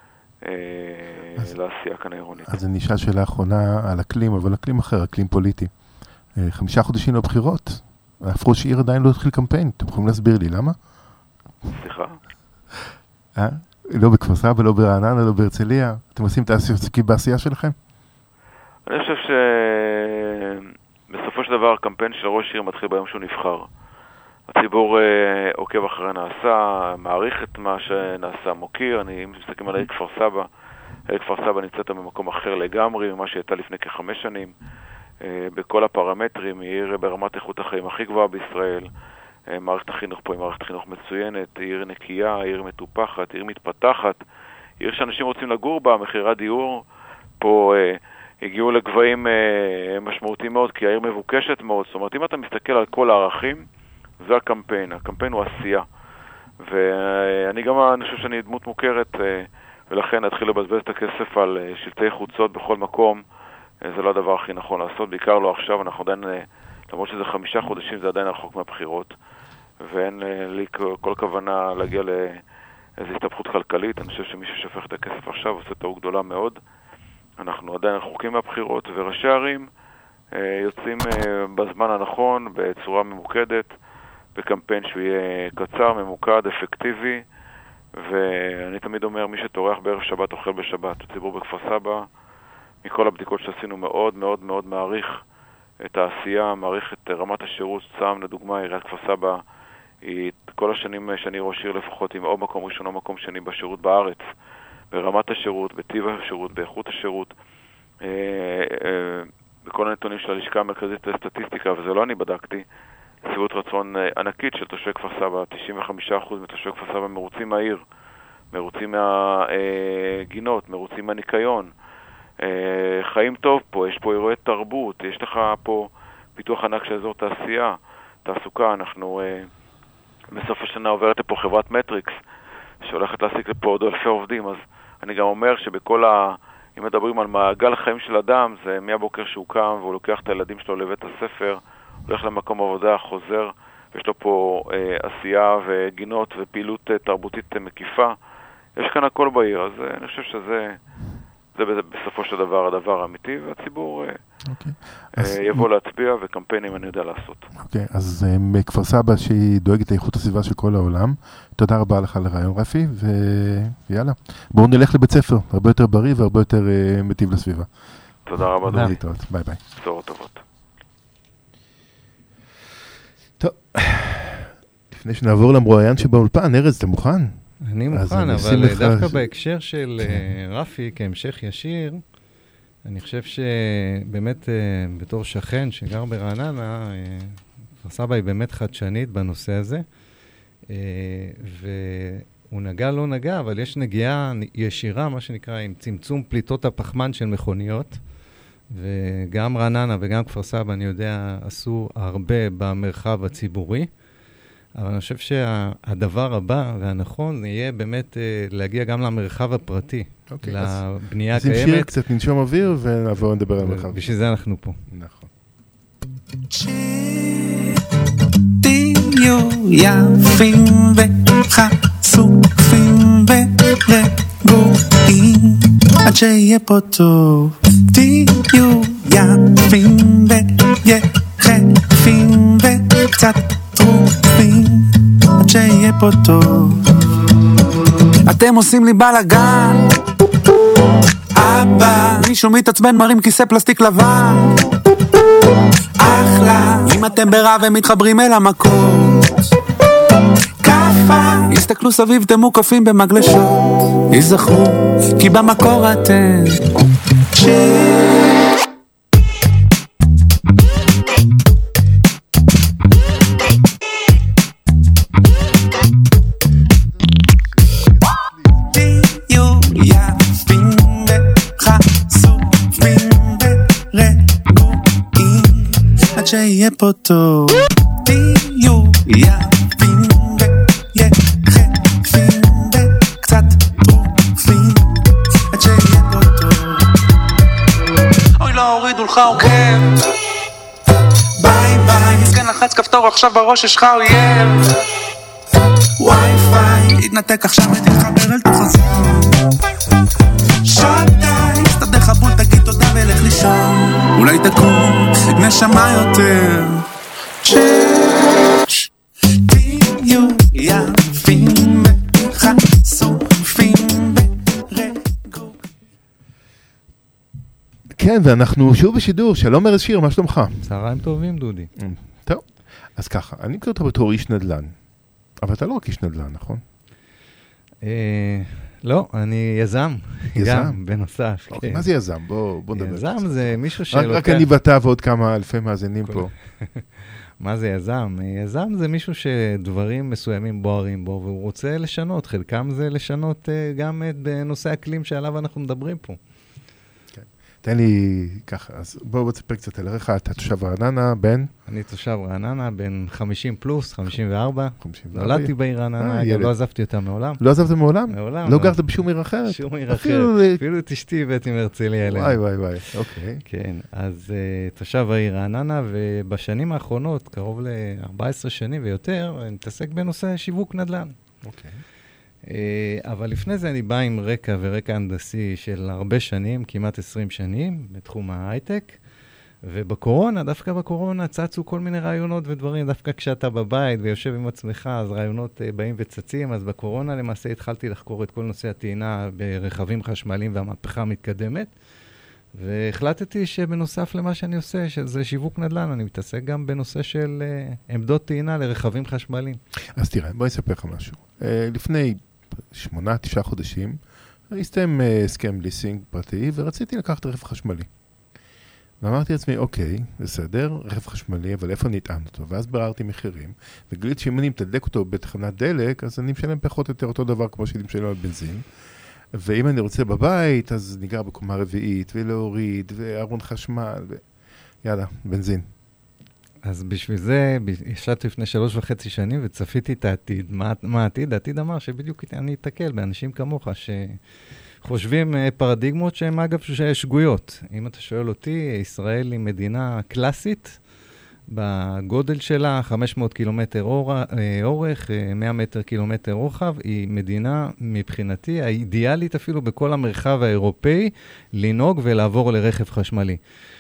לעשייה כאן העירונית. אז אני אשאל שאלה האחרונה על אקלים, אבל אקלים אחר, אקלים פוליטי. חמישה חודשים לבחירות, אף ראש עיר עדיין לא התחיל קמפיין. אתם יכולים להסביר לי למה? סליחה? אה? לא בכפר סבא, לא ברעננה, לא בהרצליה. אתם עושים את העסקים בעשייה שלכם? אני חושב שבסופו של דבר הקמפיין של ראש עיר מתחיל ביום שהוא נבחר. הציבור עוקב אחרי נעשה, מעריך את מה שנעשה, מוקיר. אני מסתכל על העיר כפר סבא. העיר כפר סבא נמצאת במקום אחר לגמרי ממה שהייתה לפני כחמש שנים. בכל הפרמטרים, היא עיר ברמת איכות החיים הכי גבוהה בישראל. מערכת החינוך פה היא מערכת חינוך מצוינת, עיר נקייה, עיר מטופחת, עיר מתפתחת, עיר שאנשים רוצים לגור בה, מחירי הדיור פה אה, הגיעו לגבהים אה, משמעותיים מאוד, כי העיר מבוקשת מאוד. זאת אומרת, אם אתה מסתכל על כל הערכים, זה הקמפיין. הקמפיין הוא עשייה. ואני גם, אני חושב שאני דמות מוכרת, אה, ולכן אתחיל לבזבז את הכסף על אה, שלטי חוצות בכל מקום. אה, זה לא הדבר הכי נכון לעשות, בעיקר לא עכשיו. אנחנו עדיין, אה, למרות שזה חמישה חודשים, זה עדיין רחוק מהבחירות. ואין לי כל כוונה להגיע לאיזו הסתבכות כלכלית. אני חושב שמי ששופך את הכסף עכשיו עושה טעות גדולה מאוד. אנחנו עדיין רחוקים מהבחירות, וראשי ערים יוצאים בזמן הנכון, בצורה ממוקדת, בקמפיין שהוא יהיה קצר, ממוקד, אפקטיבי, ואני תמיד אומר, מי שתורח בערב שבת אוכל בשבת. הציבור בכפר סבא, מכל הבדיקות שעשינו, מאוד מאוד מאוד מעריך את העשייה, מעריך את רמת השירות. סתם לדוגמה, עיריית כפר סבא היא כל השנים שאני ראש עיר לפחות עם או מקום ראשון או מקום שני בשירות בארץ, ברמת השירות, בטיב השירות, באיכות השירות, בכל הנתונים של הלשכה המרכזית לסטטיסטיקה, וזה לא אני בדקתי, סביבות רצון ענקית של תושבי כפר סבא. תשעים וחמישה אחוז מתושבי כפר סבא מרוצים מהעיר, מרוצים מהגינות, מרוצים מהניקיון, חיים טוב פה, יש פה אירועי תרבות, יש לך פה פיתוח ענק של אזור תעשייה, תעסוקה. אנחנו בסוף השנה עוברת פה חברת מטריקס שהולכת להעסיק לפה עוד אלפי עובדים. אז אני גם אומר שבכל ה... אם מדברים על מעגל החיים של אדם, זה מהבוקר שהוא קם והוא לוקח את הילדים שלו לבית הספר, הולך למקום עבודה, חוזר, ויש לו פה אה, עשייה וגינות ופעילות אה, תרבותית אה, מקיפה. יש כאן הכל בעיר, אז אה, אני חושב שזה זה בסופו של דבר הדבר האמיתי, והציבור okay. אז... יבוא להצביע, וקמפיינים אני יודע לעשות. אוקיי, okay. אז מכפר סבא שהיא דואגת לאיכות הסביבה של כל העולם, תודה רבה לך על הרעיון רפי, ויאללה, בואו נלך לבית ספר, הרבה יותר בריא והרבה יותר uh, מטיב לסביבה. תודה רבה. תודה. להתראות, ביי ביי. בשורות טובות. טוב, לפני שנעבור למרואיין שבאולפן, ארז, אתה מוכן? אני מוכן, אבל דווקא בהקשר של רפי, כהמשך ישיר, אני חושב שבאמת בתור שכן שגר ברעננה, כפר סבא היא באמת חדשנית בנושא הזה, והוא נגע לא נגע, אבל יש נגיעה ישירה, מה שנקרא, עם צמצום פליטות הפחמן של מכוניות, וגם רעננה וגם כפר סבא, אני יודע, עשו הרבה במרחב הציבורי, אבל אני חושב שהדבר הבא והנכון יהיה באמת להגיע גם למרחב הפרטי, okay, לבנייה אז, הקיימת. אז נשאיר קצת, ננשום אוויר ונעבור לדבר על מרחב. בשביל זה אנחנו פה. נכון. תהיו יפים וחשופים ורגועים עד שיהיה פה טוב. תהיו יפים ויחפים וקצת טרובים עד שיהיה פה טוב. אתם עושים לי בלגן, אבא מישהו מתעצבן מרים כיסא פלסטיק לבן, אחלה אם אתם ברע ומתחברים אל המקום, כפה הסתכלו סביב, אתם מוקפים במגלשות, יזכרו, כי במקור אתם צ'יל. תהיו יפים וחשופים ורגועים עד שיהיה פה טוב. תהיו יפים ויחפים וקצת טרופים עד שיהיה פה טוב. אוי לא הורידו לך עוקב, ביי ביי, מסכן לחץ כפתור עכשיו בראש יש לך אויב. וואי פיי התנתק עכשיו ותתחבר אל תוך הזמן. שעתיים תסתדר חבול תגיד תודה ולך לישון, אולי תקום נשמה יותר. צ'ש תהיו יפים וחשופים ורגועים. כן, ואנחנו שוב בשידור. שלום ארז שיר, מה שלומך? צהריים טובים, דודי. טוב, אז ככה, אני מכיר אותך בתור איש נדל"ן, אבל אתה לא רק איש נדל"ן, נכון? לא, אני יזם. יזם? גם, בנוסף. מה זה יזם? בוא נדבר. יזם זה מישהו שלוקח... רק אני ואתה ועוד כמה אלפי מאזינים פה. מה זה יזם? יזם זה מישהו שדברים מסוימים בוערים בו, והוא רוצה לשנות. חלקם זה לשנות גם בנושא אקלים שעליו אנחנו מדברים פה. תן לי ככה, אז בואו תספר קצת עליך. אתה תושב רעננה, בן? אני תושב רעננה, בן חמישים פלוס, חמישים וארבע. נולדתי בעיר רעננה, לא עזבתי אותה מעולם. לא עזבת מעולם? מעולם. לא גרת בשום עיר אחרת? שום עיר אחרת. אפילו את אשתי הבאתי מהרצליה אלינו. וואי וואי וואי, אוקיי. כן, אז תושב העיר רעננה, ובשנים האחרונות, קרוב ל-ארבע עשרה שנים ויותר, אני מתעסק בנושא שיווק נדל"ן. אוקיי. אבל לפני זה אני בא עם רקע ורקע הנדסי של הרבה שנים, כמעט עשרים שנים, בתחום ההייטק, ובקורונה, דווקא בקורונה, צצו כל מיני רעיונות ודברים, דווקא כשאתה בבית ויושב עם עצמך, אז רעיונות באים וצצים, אז בקורונה למעשה התחלתי לחקור את כל נושא הטעינה ברכבים חשמליים והמהפכה המתקדמת, והחלטתי שבנוסף למה שאני עושה, שזה שיווק נדל"ן, אני מתעסק גם בנושא של עמדות טעינה לרכבים חשמליים. אז תראה, בואי אספר לך משהו. לפני שמונה, תשעה חודשים, הסתיים הסכם ליסינג פרטי, ורציתי לקחת רכב חשמלי. ואמרתי לעצמי, אוקיי, בסדר, רכב חשמלי, אבל איפה נטען אותו? ואז בררתי מחירים, וגיליתי שאם אני מתדלק אותו בתחנת דלק, אז אני משלם פחות או יותר אותו דבר כמו שאני משלם על בנזין. ואם אני רוצה בבית, אז ניגר בקומה רביעית, ולהוריד, וארון חשמל, ו... יאללה, בנזין. אז בשביל זה, ישבתי לפני שלוש וחצי שנים, וצפיתי את העתיד. מה, מה העתיד? העתיד אמר שבדיוק אני אתקל באנשים כמוך, שחושבים פרדיגמות שהן אגב שגויות. אם אתה שואל אותי, ישראל היא מדינה קלאסית, בגודל שלה, חמש מאות קילומטר אורך, מאה מטר קילומטר רוחב, היא מדינה מבחינתי האידיאלית אפילו בכל המרחב האירופאי, לנהוג ולעבור לרכב חשמלי.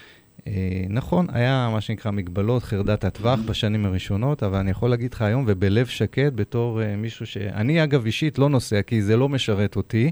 נכון, היה מה שנקרא מגבלות חרדת הטווח בשנים הראשונות, אבל אני יכול להגיד לך היום, ובלב שקט, בתור מישהו שאני אגב אישית לא נוסע, כי זה לא משרת אותי,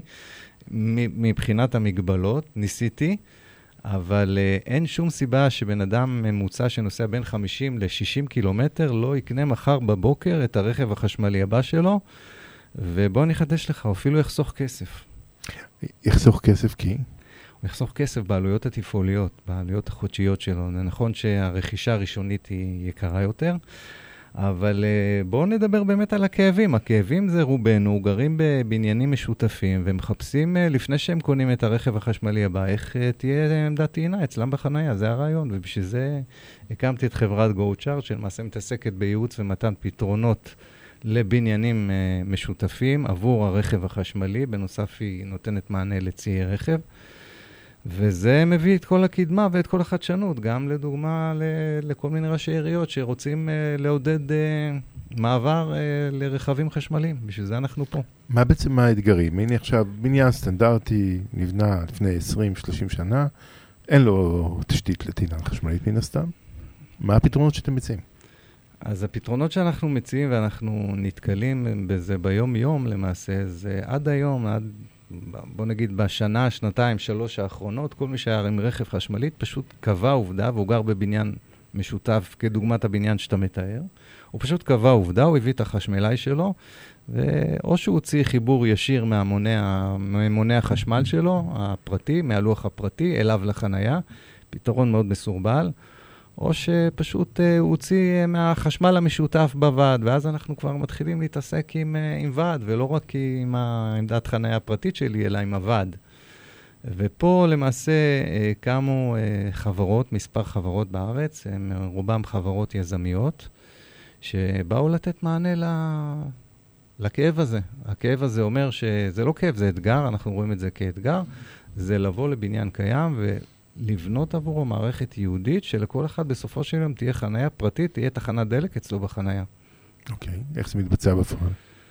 מבחינת המגבלות, ניסיתי, אבל uh, אין שום סיבה שבן אדם ממוצע שנוסע בין חמישים לשישים קילומטר לא יקנה מחר בבוקר את הרכב החשמלי הבא שלו, ובוא נחדש לך, אפילו יחסוך כסף. יחסוך כסף כי? הוא יחסוך כסף בעלויות התפעוליות, בעלויות החודשיות שלו. זה נכון שהרכישה הראשונית היא יקרה יותר, אבל uh, בואו נדבר באמת על הכאבים. הכאבים זה רובנו, גרים בבניינים משותפים, ומחפשים uh, לפני שהם קונים את הרכב החשמלי הבא, איך uh, תהיה עמדת טעינה אצלם בחנייה, זה הרעיון, ובשביל זה הקמתי את חברת GoCharge, שלמעשה מתעסקת בייעוץ ומתן פתרונות לבניינים uh, משותפים עבור הרכב החשמלי, בנוסף היא נותנת מענה לציי רכב, וזה מביא את כל הקדמה ואת כל החדשנות, גם לדוגמה ל- לכל מיני ראשי עיריות שרוצים uh, לעודד uh, מעבר uh, לרכבים חשמליים, בשביל זה אנחנו פה. מה בעצם האתגרים? הנה עכשיו, בניין סטנדרטי נבנה לפני עשרים שלושים שנה, אין לו תשתית לטעינה חשמלית מן הסתם. מה הפתרונות שאתם מציעים? אז הפתרונות שאנחנו מציעים ואנחנו נתקלים בזה ביום יום למעשה, זה עד היום, עד בוא נגיד בשנה, שנתיים, שלוש האחרונות, כל מי שהיה עם רכב חשמלית פשוט קבע עובדה, והוא גר בבניין משותף כדוגמת הבניין שאתה מתאר. הוא פשוט קבע עובדה, הוא הביא את החשמלאי שלו, ואו שהוא הוציא חיבור ישיר מהמונה החשמל שלו, הפרטי, מהלוח הפרטי, אליו לחנייה, פתרון מאוד מסורבל, או שפשוט הוא הוציא מהחשמל המשותף בוועד, ואז אנחנו כבר מתחילים להתעסק עם, עם ועד, ולא רק עם העמדת חנייה הפרטית שלי, אלא עם הוועד. ופה למעשה קמו חברות, מספר חברות בארץ, הם רובם חברות יזמיות, שבאו לתת מענה ל... לכאב הזה. הכאב הזה אומר שזה לא כאב, זה אתגר, אנחנו רואים את זה כאתגר, זה לבוא לבניין קיים ולבנות עבורו מערכת יהודית, שלכל אחד בסופו של יום תהיה חנייה פרטית, תהיה תחנת דלק אצלו בחנייה. אוקיי, איך זה מתבצע בפועל?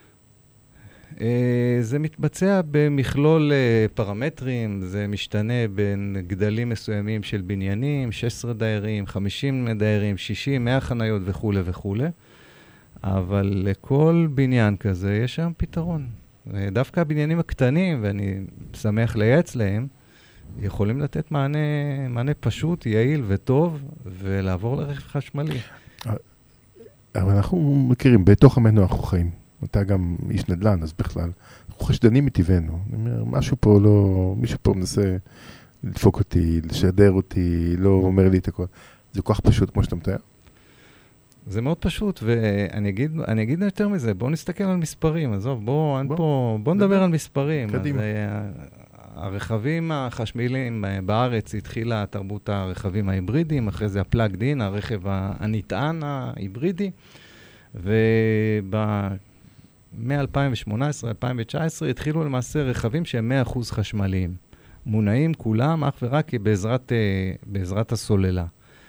זה מתבצע במכלול פרמטרים, זה משתנה בין גדלים מסוימים של בניינים, שש עשרה דיירים, חמישים דיירים, שישים, מאה חניות וכו' וכו'. אבל לכל בניין כזה יש שם פתרון. דווקא הבניינים הקטנים, ואני שמח לייעץ להם, יכולים לתת מענה, מענה פשוט, יעיל וטוב, ולעבור לרכב חשמלי. אבל אנחנו מכירים, בתוך עמנו אנחנו חיים. אתה גם איש נדל"ן, אז בכלל, אנחנו חשדנים מטבענו. אני אומר, משהו פה לא, מישהו פה מנסה לדפוק אותי, לשדר אותי, לא אומר לי את הכל. זה כל כך פשוט כמו שאתה מתאר? זה מאוד פשוט, ואני אגיד, אני אגיד יותר מזה, בואו נסתכל על מספרים, עזוב, בואו, בוא, פה, בוא נדבר על מספרים. קדימה. אז, הרכבים החשמליים בארץ התחילה תרבות הרכבים ההיברידיים, אחרי זה הפלאגד אין, הרכב הנטען ההיברידי, וב-אלפיים שמונה עשרה עד אלפיים תשע עשרה התחילו למעשה רכבים שהם מאה אחוז חשמליים, מונעים כולם אך ורק בעזרת, בעזרת הסוללה.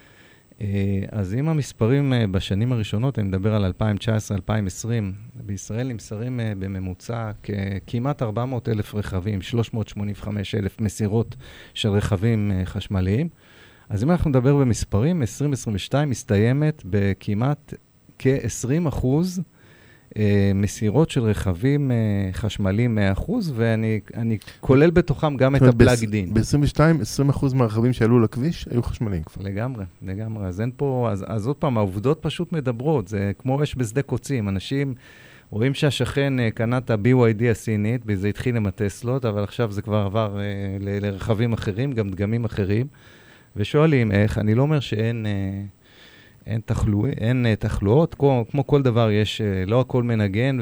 אז אם המספרים בשנים הראשונות, אני מדבר על אלפיים תשע עשרה עד אלפיים עשרים, בישראל נמסרים בממוצע כמעט ארבע מאות אלף רכבים, שלוש מאות שמונים וחמש אלף מסירות של רכבים חשמליים. אז אם אנחנו נדבר במספרים, עשרים עשרים ושתיים מסתיימת בכמעט כ-עשרים אחוז מסירות של רכבים חשמליים מאה אחוז, ואני אני כולל בתוכם גם את הפלאגד אין. ב-עשרים ושתיים, עשרים אחוז מהרכבים שעלו לכביש היו חשמליים כבר. לגמרי, לגמרי. אז אין פה, אז, אז עוד פעם, העובדות פשוט מדברות. זה כמו אש בשדה קוצים. אנשים רואים שהשכן קנה את ה-בי וואי די הסינית, וזה התחיל עם הטסלות, אבל עכשיו זה כבר עבר ל- לרכבים אחרים, גם דגמים אחרים, ושואלים איך. אני לא אומר שאין... אין, תחלוא, אין תחלואות, כמו, כמו כל דבר יש, לא הכל מנגן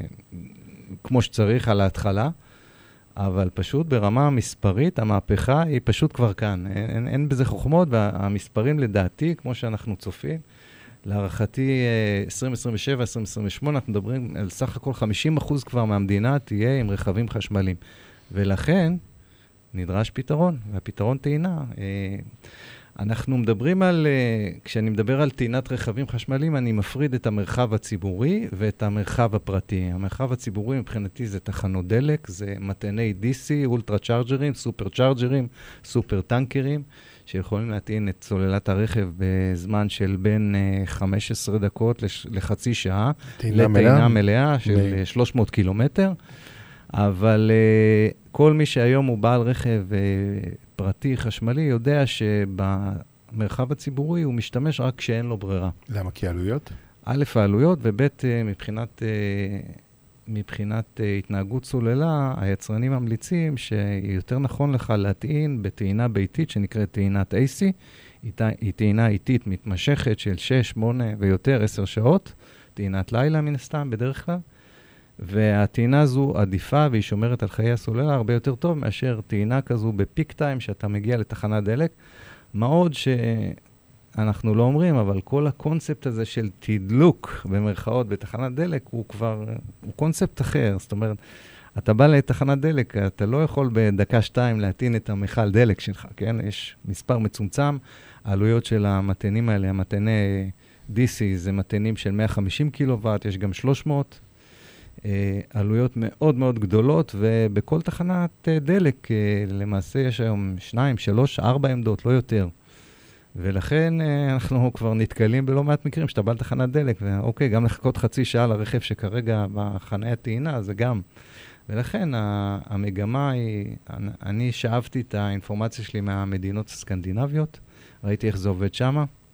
כמו שצריך על ההתחלה, אבל פשוט ברמה המספרית, המהפכה היא פשוט כבר כאן. אין, אין, אין בזה חוכמות, והמספרים לדעתי, כמו שאנחנו צופים, להערכתי עשרים עשרים ושבע, עשרים עשרים ושמונה, אנחנו מדברים על סך הכל חמישים אחוז כבר מהמדינה תהיה עם רכבים חשמליים. ולכן נדרש פתרון, והפתרון טעינה. אנחנו מדברים על, כשאני מדבר על טעינת רכבים חשמליים, אני מפריד את המרחב הציבורי ואת המרחב הפרטי. המרחב הציבורי מבחינתי זה תחנות דלק, זה מטעני די סי, אולטרה צ'ארג'רים, סופר צ'ארג'רים, סופר טנקרים, שיכולים להטעין את סוללת הרכב בזמן של בין חמש עשרה דקות לחצי שעה, לטעינה מלאה של שלוש מאות קילומטר. אבל uh, כל מי שהיום הוא בעל רכב uh, פרטי, חשמלי, יודע שבמרחב הציבורי הוא משתמש רק כשאין לו ברירה. למה? כי העלויות? א', העלויות, וב', uh, מבחינת, uh, מבחינת uh, התנהגות סוללה, היצרנים ממליצים שיותר נכון לך להטעין בטעינה ביתית שנקראת טעינת איי סי, היא, היא טעינה איטית מתמשכת של שש, שמונה ויותר, עשר שעות, טעינת לילה מן הסתם בדרך כלל, והטעינה הזו עדיפה והיא שומרת על חיי הסוללה הרבה יותר טוב מאשר טעינה כזו בפיק טיים שאתה מגיע לתחנת דלק. מה עוד שאנחנו לא אומרים, אבל כל הקונספט הזה של תדלוק במרכאות בתחנת דלק הוא כבר, הוא קונספט אחר. זאת אומרת, אתה בא לתחנת דלק, אתה לא יכול בדקה שתיים להטעין את המכל דלק שלך, כן? יש מספר מצומצם, העלויות של המטענים האלה, המטעני די סי זה מטענים של מאה וחמישים קילוואט, יש גם שלוש מאות, עלויות מאוד מאוד גדולות, ובכל תחנת דלק למעשה יש היום שניים, שלוש, ארבע עמדות, לא יותר. ולכן אנחנו כבר נתקלים בלא מעט מקרים שאתה בא לתחנת דלק, ואוקיי, גם לחכות חצי שעה לרכב שכרגע בחניה טעינה, זה גם. ולכן המגמה היא, אני שאבתי את האינפורמציה שלי מהמדינות הסקנדינביות, ראיתי איך זה עובד שמה,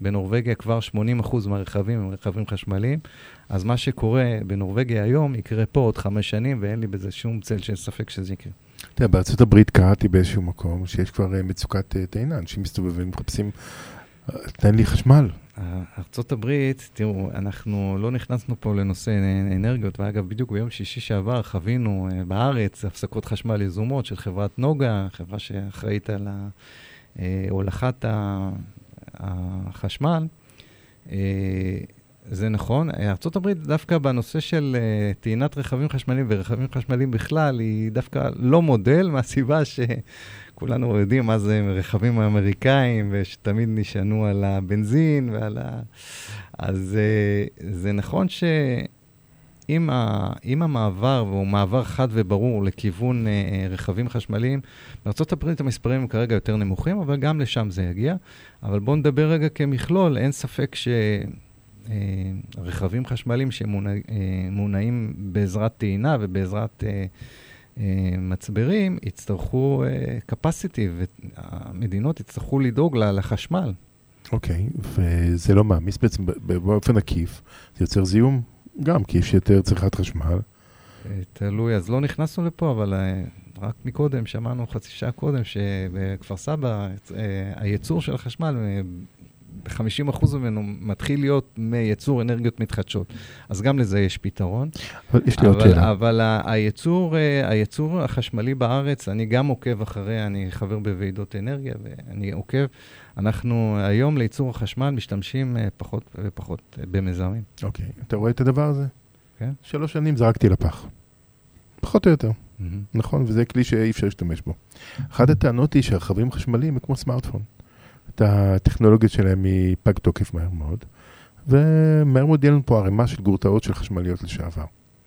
בנורווגיה כבר שמונים אחוז מהרכבים הם רכבים חשמליים, אז מה שקורה בנורווגיה היום יקרה פה עוד חמש שנים, ואין לי בזה שום צל של ספק שזה יקרה. תראה, בארצות הברית קראתי באיזשהו מקום שיש כבר מצוקת טעינה, אנשים מסתובבים ומחפשים, תן לי חשמל. ארצות הברית, תראו, אנחנו לא נכנסנו פה לנושא אנרגיות, ואגב, בדיוק ביום שישי שעבר חווינו בארץ הפסקות חשמל יזומות של חברת נוגה, חברה שאחראית על הולכת החשמל. זה נכון. ארצות הברית דווקא בנושא של טעינת רכבים חשמליים ורכבים חשמליים בכלל, היא דווקא לא מודל, מהסיבה שכולנו יודעים מה זה רכבים האמריקאים, ושתמיד נשענו על הבנזין ועל ה... אז זה נכון שאם ה... המעבר, והוא מעבר חד וברור לכיוון רכבים חשמליים, בארצות הברית המספרים הם כרגע יותר נמוכים, אבל גם לשם זה יגיע. אבל בואו נדבר רגע כמכלול, אין ספק ש... רכבים חשמליים שמונעים בעזרת טעינה ובעזרת מצברים, יצטרכו capacity, והמדינות יצטרכו לדאוג לחשמל. אוקיי, וזה לא מעמיס בעצם באופן עקיף, זה יוצר זיהום גם, כי יש יותר צריכת חשמל. תלוי, אז לא נכנסנו לפה, אבל רק מקודם, שמענו חצי שעה קודם, שבכפר סבא הייצור של החשמל ב-חמישים אחוז ממנו מתחיל להיות מייצור אנרגיות מתחדשות. אז גם לזה יש פתרון. אבל יש לי עוד שאלה. אבל הייצור, הייצור החשמלי בארץ, אני גם עוקב אחרי, אני חבר בוועידות אנרגיה, ואני עוקב. אנחנו היום לייצור החשמל משתמשים פחות ופחות במזהמים. אוקיי. אתה רואה את הדבר הזה? כן. שלוש שנים זרקתי לפח. פחות או יותר. נכון, וזה כלי שאי אפשר להשתמש בו. אחת הטענות היא שהרכבים חשמליים הם כמו סמארטפון. את הטכנולוגיה שלהם היא פג תוקף מהר מאוד, ומהר מאוד יהיה לנו פה ערימה של גורטאות של חשמליות לשעבר.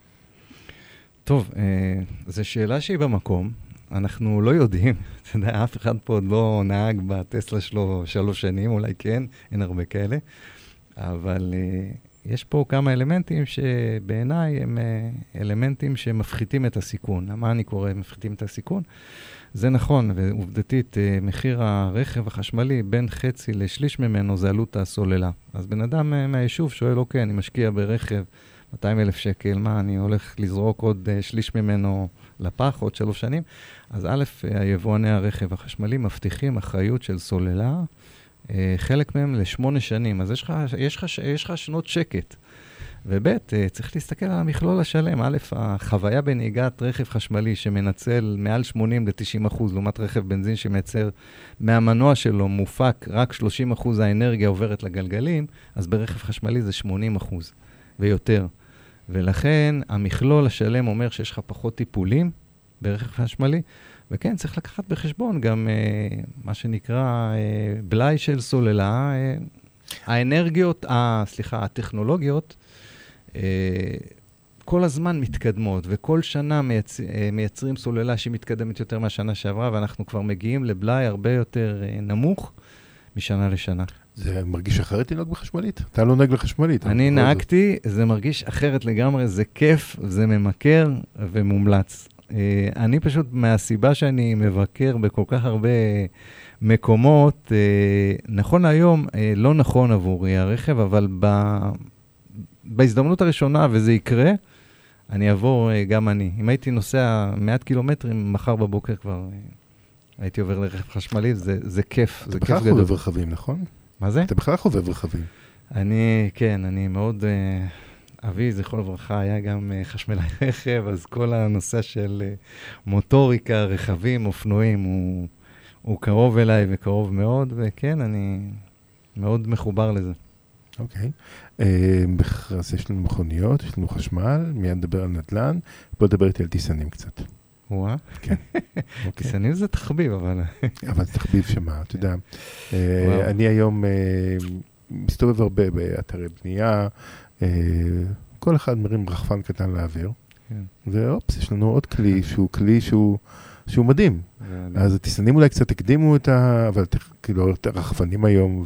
טוב, זו שאלה שהיא במקום, אנחנו לא יודעים, אתה יודע, אף אחד פה עוד לא נהג בטסלה שלו שלוש שנים, אולי כן, אין הרבה כאלה, אבל יש פה כמה אלמנטים שבעיניי הם אלמנטים שמפחיתים את הסיכון. מה אני קורא מפחיתים את הסיכון? זה נכון, ועובדתית, מחיר הרכב החשמלי בין חצי לשליש ממנו זה עלות הסוללה. אז בן אדם מהיישוב שואל, אוקיי, אני משקיע ברכב מאתיים אלף שקל, מה, אני הולך לזרוק עוד שליש ממנו לפח, עוד שלוש שנים? אז א', היבואני הרכב החשמלי מבטיחים אחריות של סוללה, חלק מהם לשמונה שנים, אז יש לך, יש לך, יש לך שנות שקט. וב' צריך להסתכל על המכלול השלם. א', החוויה בנהיגת רכב חשמלי שמנצל מעל שמונים עד תשעים אחוז, לעומת רכב בנזין שמייצר מהמנוע שלו מופק רק שלושים אחוז האנרגיה עוברת לגלגלים, אז ברכב חשמלי זה שמונים אחוז ויותר. ולכן המכלול השלם אומר שיש לך פחות טיפולים ברכב חשמלי, וכן, צריך לקחת בחשבון גם אה, מה שנקרא אה, בלאי של סוללה, אה, האנרגיות, אה, סליחה, הטכנולוגיות, אה, כל הזמן מתקדמות, וכל שנה מייצ... אה, מייצרים סוללה שהיא מתקדמת יותר מהשנה שעברה, ואנחנו כבר מגיעים לבלאי הרבה יותר אה, נמוך משנה לשנה. זה מרגיש אחרת לנהוג בחשמלית? אתה לא נהג לחשמלית. אני נהגתי, זה מרגיש אחרת לגמרי, זה כיף, זה ממכר ומומלץ. אני פשוט, מהסיבה שאני מבקר בכל כך הרבה מקומות, נכון היום, לא נכון עבורי הרכב, אבל בהזדמנות הראשונה, וזה יקרה, אני אעבור גם אני. אם הייתי נוסע מעט קילומטרים, מחר בבוקר כבר הייתי עובר לרכב חשמלי, זה, זה כיף, זה כיף גדול. אתה בכלל חובב רכבים, נכון? מה זה? אתה בכלל חובב רכבים. אני, כן, אני מאוד... אבי, זכרו לברכה, היה גם uh, חשמלאי רכב, אז כל הנושא של uh, מוטוריקה, רכבים, אופנועים, הוא, הוא קרוב אליי וקרוב מאוד, וכן, אני מאוד מחובר לזה. אוקיי. Okay. Uh, אז יש לנו מכוניות, יש לנו חשמל, מיד נדבר על נדל"ן, בוא נדבר איתי על טיסנים קצת. וואה? כן. Okay. טיסנים זה תחביב, אבל... אבל זה תחביב שמה, אתה יודע. Uh, אני היום uh, מסתובב הרבה באתרי בנייה, כל אחד מרים רחפן קטן לאוויר, ואופס, יש לנו עוד כלי שהוא כלי שהוא מדהים. אז הטיסנים אולי קצת הקדימו את ה... אבל כאילו, את הרחפנים היום,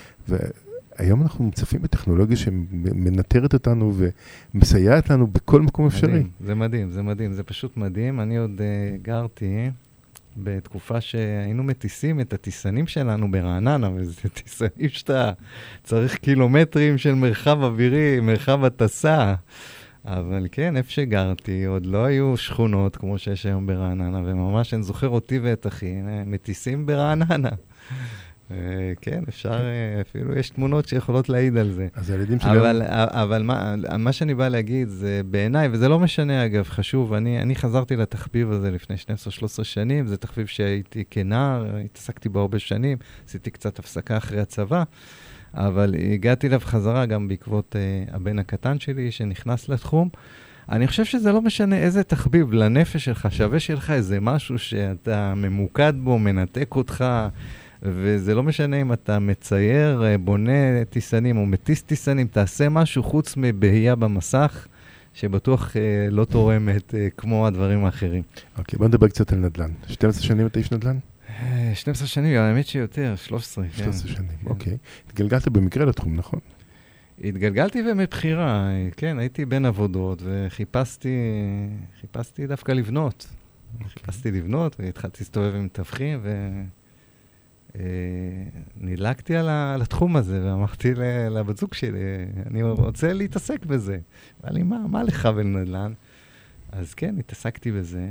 והיום אנחנו מצפים בטכנולוגיה שמנטרת אותנו ומסייעת לנו בכל מקום אפשרי. זה מדהים, זה מדהים, זה פשוט מדהים. אני עוד גרתי בתקופה שהיינו מטיסים את הטיסנים שלנו ברעננה, וזה טיסנים שאתה צריך קילומטרים של מרחב אווירי, מרחב הטסה. אבל כן, איפה שגרתי, עוד לא היו שכונות כמו שיש היום ברעננה, וממש אני זוכר אותי ואת אחי, מטיסים ברעננה. כן, אפשר, אפילו יש תמונות שיכולות להעיד על זה. אז הילדים שלי... אבל, אבל מה, מה שאני בא להגיד זה בעיניי, וזה לא משנה אגב, חשוב, אני, אני חזרתי לתחביב הזה לפני שתים עשרה שלוש עשרה שנים, זה תחביב שהייתי כנער, התעסקתי בו הרבה שנים, עשיתי קצת הפסקה אחרי הצבא, אבל הגעתי אליו חזרה גם בעקבות uh, הבן הקטן שלי שנכנס לתחום. אני חושב שזה לא משנה איזה תחביב לנפש שלך, שווה שלך איזה משהו שאתה ממוקד בו, מנתק אותך, וזה לא משנה אם אתה מצייר, בונה טיסנים או מטיס טיסנים, תעשה משהו חוץ מבהייה במסך, שבטוח אה, לא תורמת אה, כמו הדברים האחרים. אוקיי, בוא נדבר קצת על נדל"ן. שתים עשרה שנים אתה איש נדל"ן? אה, שתים עשרה שנים, האמת שיותר, שלוש עשרה. שלוש עשרה שנים, אוקיי. התגלגלת במקרה לתחום, נכון? התגלגלתי ומבחירה, כן, הייתי בין עבודות וחיפשתי חיפשתי דווקא לבנות. חיפשתי לבנות והתחלתי להסתובב עם מתווכים ו... נילקתי על התחום הזה, ואמרתי לבת זוג שלי, אני רוצה להתעסק בזה. אמר לי, מה, מה לך בנדל"ן? אז כן, התעסקתי בזה.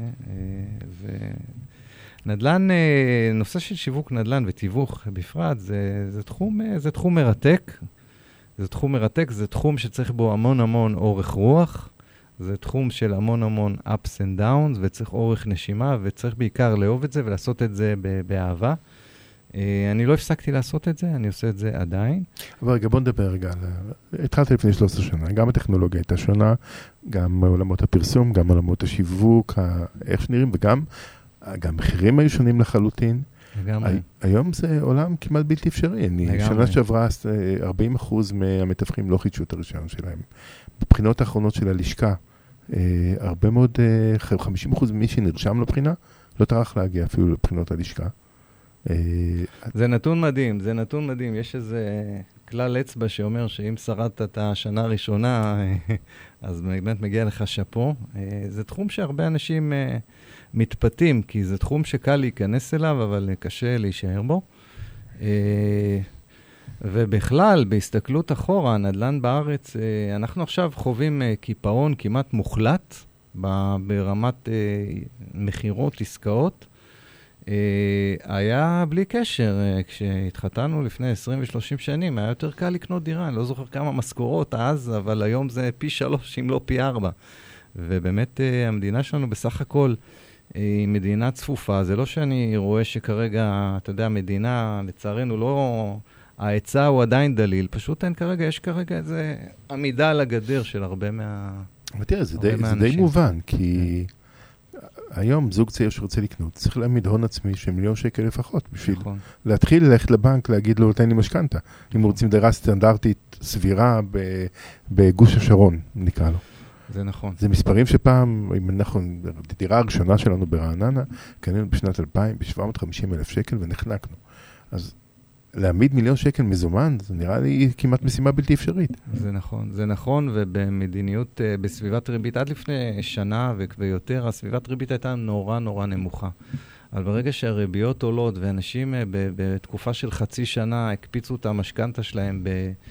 ונדל"ן, נושא של שיווק נדל"ן ותיווך בפרט, זה, זה תחום, זה תחום מרתק. זה תחום מרתק, זה תחום שצריך בו המון המון אורך רוח. זה תחום של המון המון ups and downs, וצריך אורך נשימה, וצריך בעיקר לאהוב את זה ולעשות את זה באהבה. אני לא הפסקתי לעשות את זה, אני עושה את זה עדיין. אבל רגע, בוא נדבר רגע. התחלת לפני שלוש עשרה שנה, גם הטכנולוגיה הייתה שונה, גם עולמות הפרסום, גם עולמות השיווק, איך שנראים, וגם גם מחירים היו שונים לחלוטין. לגמרי. היום זה עולם כמעט בלתי אפשרי. שנה שעברה ארבעים אחוז מהמתווכים לא חידשו את הרישיון שלהם. בבחינות האחרונות של הלשכה, הרבה מאוד, חמישים אחוז ממי שנרשם לבחינה, לא טרח להגיע אפילו לבחינות הלשכה. זה נתון מדהים, זה נתון מדהים. יש איזה כלל אצבע שאומר שאם שרדת את השנה הראשונה, אז באמת מגיע לך שפו. זה תחום שהרבה אנשים מתפתים, כי זה תחום שקל להיכנס אליו, אבל קשה להישאר בו. ובכלל, בהסתכלות אחורה, הנדל"ן בארץ, אנחנו עכשיו חווים קיפאון כמעט מוחלט ברמת מחירות, עסקאות. היה בלי קשר, כשהתחתנו לפני עשרים ושלושים שנים, היה יותר קל לקנות דירה, אני לא זוכר כמה משכורות אז, אבל היום זה פי שלוש, אם לא פי ארבע. ובאמת המדינה שלנו בסך הכל היא מדינה צפופה, זה לא שאני רואה שכרגע, אתה יודע, המדינה, לצערנו לא, ההיצע הוא עדיין דליל, פשוט אין כרגע, יש כרגע איזה עמידה על הגדר של הרבה מה... אבל תראה, זה די, זה די מובן, כי... היום זוג צעיר שרוצה לקנות, צריך להעמיד הון עצמי של מיליון שקל לפחות, בשביל נכון. להתחיל ללכת לבנק, להגיד לו, תן לי משכנתה. אם רוצים דירה סטנדרטית סבירה בגוש השרון, נקרא לו. זה נכון. זה מספרים שפעם, אם אנחנו, הדירה הראשונה שלנו ברעננה, קנינו בשנת אלפיים, ב-שבע מאות וחמישים אלף שקל ונחנקנו. אז להעמיד מיליון שקל מזומן, זה נראה לי כמעט משימה בלתי אפשרית. זה נכון, זה נכון, ובמדיניות, בסביבת ריבית, עד לפני שנה ויותר, הסביבת ריבית הייתה נורא נורא נמוכה. אבל ברגע שהריביות עולות, ואנשים בתקופה של חצי שנה הקפיצו את המשכנתה שלהם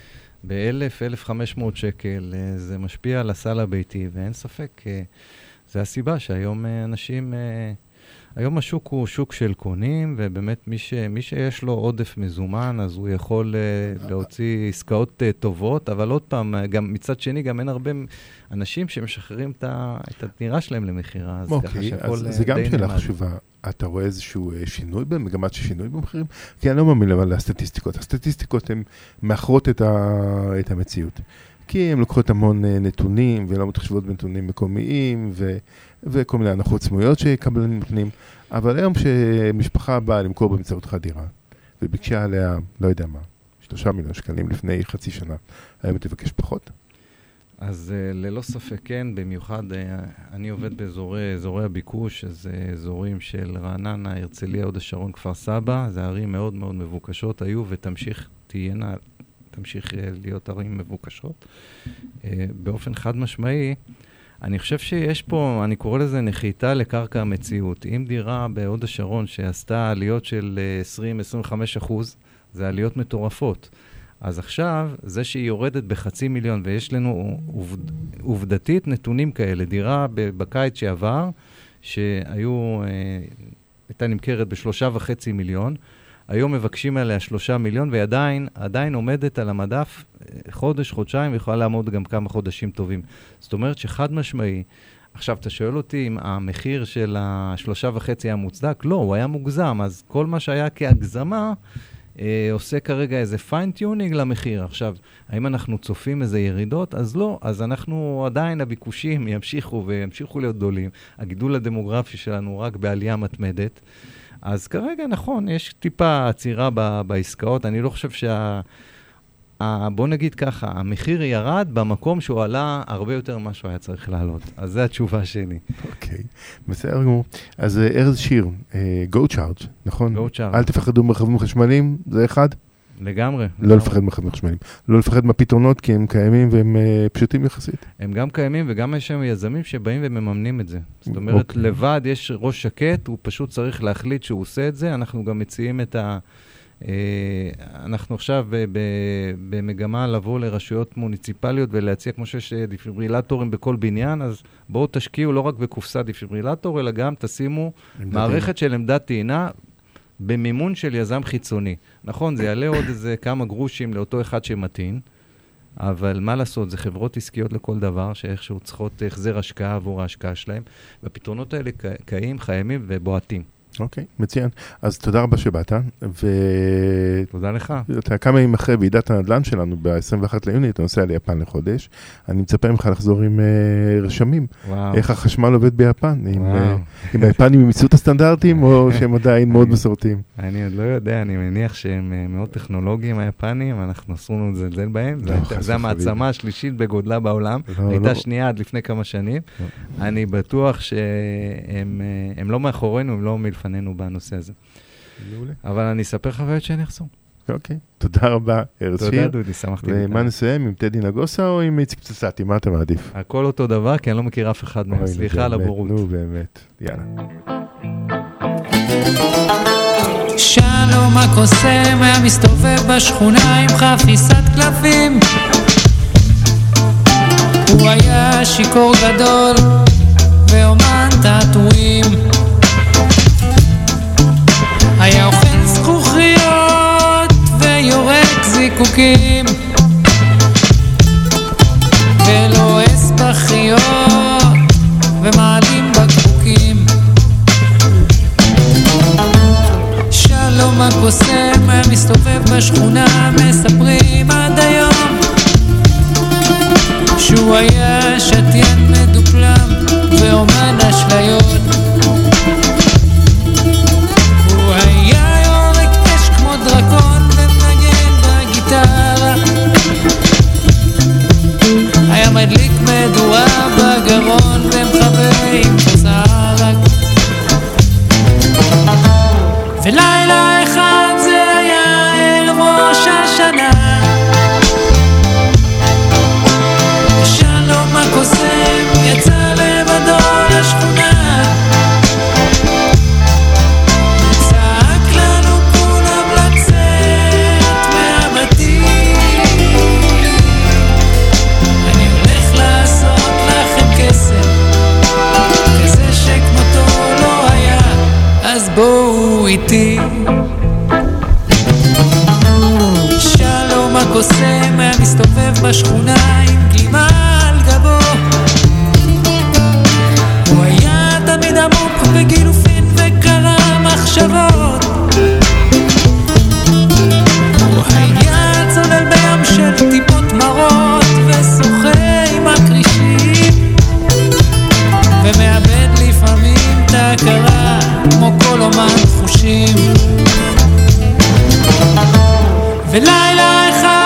ב-אלף, אלף וחמש מאות שקל, זה משפיע על הסל הביתי, ואין ספק, זה הסיבה שהיום אנשים... היום השוק הוא שוק של קונים, ובאמת מי, ש, מי שיש לו עודף מזומן, אז הוא יכול uh, להוציא עסקאות uh, טובות, אבל עוד פעם, גם מצד שני, גם אין הרבה אנשים שמשחררים את, ה, את הדירה שלהם למחירה. אז אוקיי, ככה שהכל אז זה גם שאלה חשובה. אתה רואה איזשהו שינוי במגמת שינוי במחירים? כי אני לא מאמין על הסטטיסטיקות. הסטטיסטיקות הן מאחרות את, ה, את המציאות. כי הן לוקחות המון נתונים, ולא מתחשבות בנתונים מקומיים, ו... וכל מיני הנחות סמויות שקבלנים נותנים, אבל היום שמשפחה באה למכור באמצעותך דירה, וביקשה עליה, לא יודע מה, שלושה מיליון שקלים לפני חצי שנה, היום תבקש פחות? אז uh, ללא ספק כן, במיוחד uh, אני עובד באזורי אזורי הביקוש, אז uh, אזורים של רעננה, הרצליה, הוד השרון, כפר סבא, זה ערים מאוד מאוד מבוקשות היו, ותמשיך תהיינה, תמשיך uh, להיות ערים מבוקשות. Uh, באופן חד משמעי, אני חושב שיש פה, אני קורא לזה נחיתה לקרקע המציאות. אם דירה בהוד השרון שעשתה עליות של עשרים עד עשרים וחמישה אחוז, זה עליות מטורפות. אז עכשיו, זה שהיא יורדת בחצי מיליון, ויש לנו עובד, עובדתית נתונים כאלה, דירה בקיץ שעבר, שהיו, הייתה נמכרת בשלושה וחצי מיליון, היום מבקשים עליה שלושה מיליון, ועדיין עדיין עומדת על המדף חודש, חודשיים, ויכולה לעמוד גם כמה חודשים טובים. זאת אומרת שחד משמעי, עכשיו אתה שואל אותי אם המחיר של השלושה וחצי היה מוצדק? לא, הוא היה מוגזם, אז כל מה שהיה כהגזמה, אה, עושה כרגע איזה פיין-טיונינג למחיר. עכשיו, האם אנחנו צופים איזה ירידות? אז לא, אז אנחנו עדיין, הביקושים ימשיכו וימשיכו להיות גדולים. הגידול הדמוגרפי שלנו רק בעלייה מתמדת. אז כרגע נכון, יש טיפה עצירה ב- בעסקאות, אני לא חושב שה... ה- בוא נגיד ככה, המחיר ירד במקום שהוא עלה הרבה יותר ממה שהוא היה צריך לעלות. אז זו התשובה שלי. אוקיי, בסדר גמור. אז ארז שיר, Go Charge, נכון? Go Charge. אל תפחדו מרכבים חשמליים, זה אחד? לגמרי. לא לפחד מרכבים חשמליים. לא לפחד מהפתרונות, כי הם קיימים והם פשוטים יחסית. הם גם קיימים וגם יש שם יזמים שבאים ומממנים את זה. זאת אומרת, לבד יש ראש שקט, הוא פשוט צריך להחליט שהוא עושה את זה. אנחנו גם מציעים את ה... אנחנו עכשיו במגמה לבוא לרשויות מוניציפליות ולהציע, כמו שיש דפיברילטורים בכל בניין, אז בואו תשקיעו לא רק בקופסה דפיברילטור, אלא גם תשימו מערכת של עמדת טעינה במימון של יזם חיצוני. נכון, זה יעלה עוד איזה כמה גרושים לאותו אחד שמתאים, אבל מה לעשות, זה חברות עסקיות לכל דבר, שאיכשהו צריכות החזר השקעה עבור ההשקעה שלהם, והפתרונות האלה קיים, חיימים ובועטים. אוקיי, מצוין. אז תודה רבה שבאת, ו... תודה לך. אתה כמה ימים אחרי ועידת הנדל"ן שלנו, ב-עשרים ואחד ליוני, אתה נוסע ליפן לחודש, אני מצפה ממך לחזור עם uh, רשמים. וואו. איך החשמל עובד ביפן, עם, uh, עם היפנים עם מיצות הסטנדרטים, או שהם עדיין מאוד מסורתיים? אני עוד לא יודע, אני מניח שהם uh, מאוד טכנולוגיים היפנים, אנחנו אסור לנו לזלזל בהם, לא, זה, זה המעצמה השלישית בגודלה בעולם, לא, הייתה לא. שנייה עד לפני כמה שנים, לא. אני בטוח שהם uh, הם לא מאחורינו, הם לא מלפנינו. פנינו בנושא הזה. מעולה. אבל אני אספר חוויות שאני אחזור. אוקיי. תודה רבה, ארז שיר. תודה דודי, שמחתי. ומה נסיים, עם טדי נגוסה או עם איציק פצצתי? מה אתה מעדיף? הכל אותו דבר, כי אני לא מכיר אף אחד מהם. סליחה על הבורות. נו, באמת. יאללה. שלום הקוסם היה מסתובב בשכונה עם חפיסת קלפים. הוא היה שיקור גדול ואומן תעתועים. היה אוכל זכוכיות ויורק זיקוקים ולועס בחיות ומעלים בקבוקים. שלום הקוסם היה מסתובב בשכונה, מספרים עד היום שהוא היה שתיין מדופלם ואומן אשליות. דרקון ומנגן בגיטרה, היה מדליק מדורה בגרון ומחווה עם חזרק. ולילה אחד זה היה אל ראש השנה, ושלום הקוסם יצא לבדו לשכונה. בואו איתי. שלום הקוסם היה מסתובב בשכונה עם גלימה על גבו. הוא היה תמיד עמוק בגילופין וקרא מחשבות. הוא היה צולל בים של טיפות מרות ושוחה עם הקרישים ומאבד לפעמים את ההכרה כמו כל אומן חושים. ולילה אחד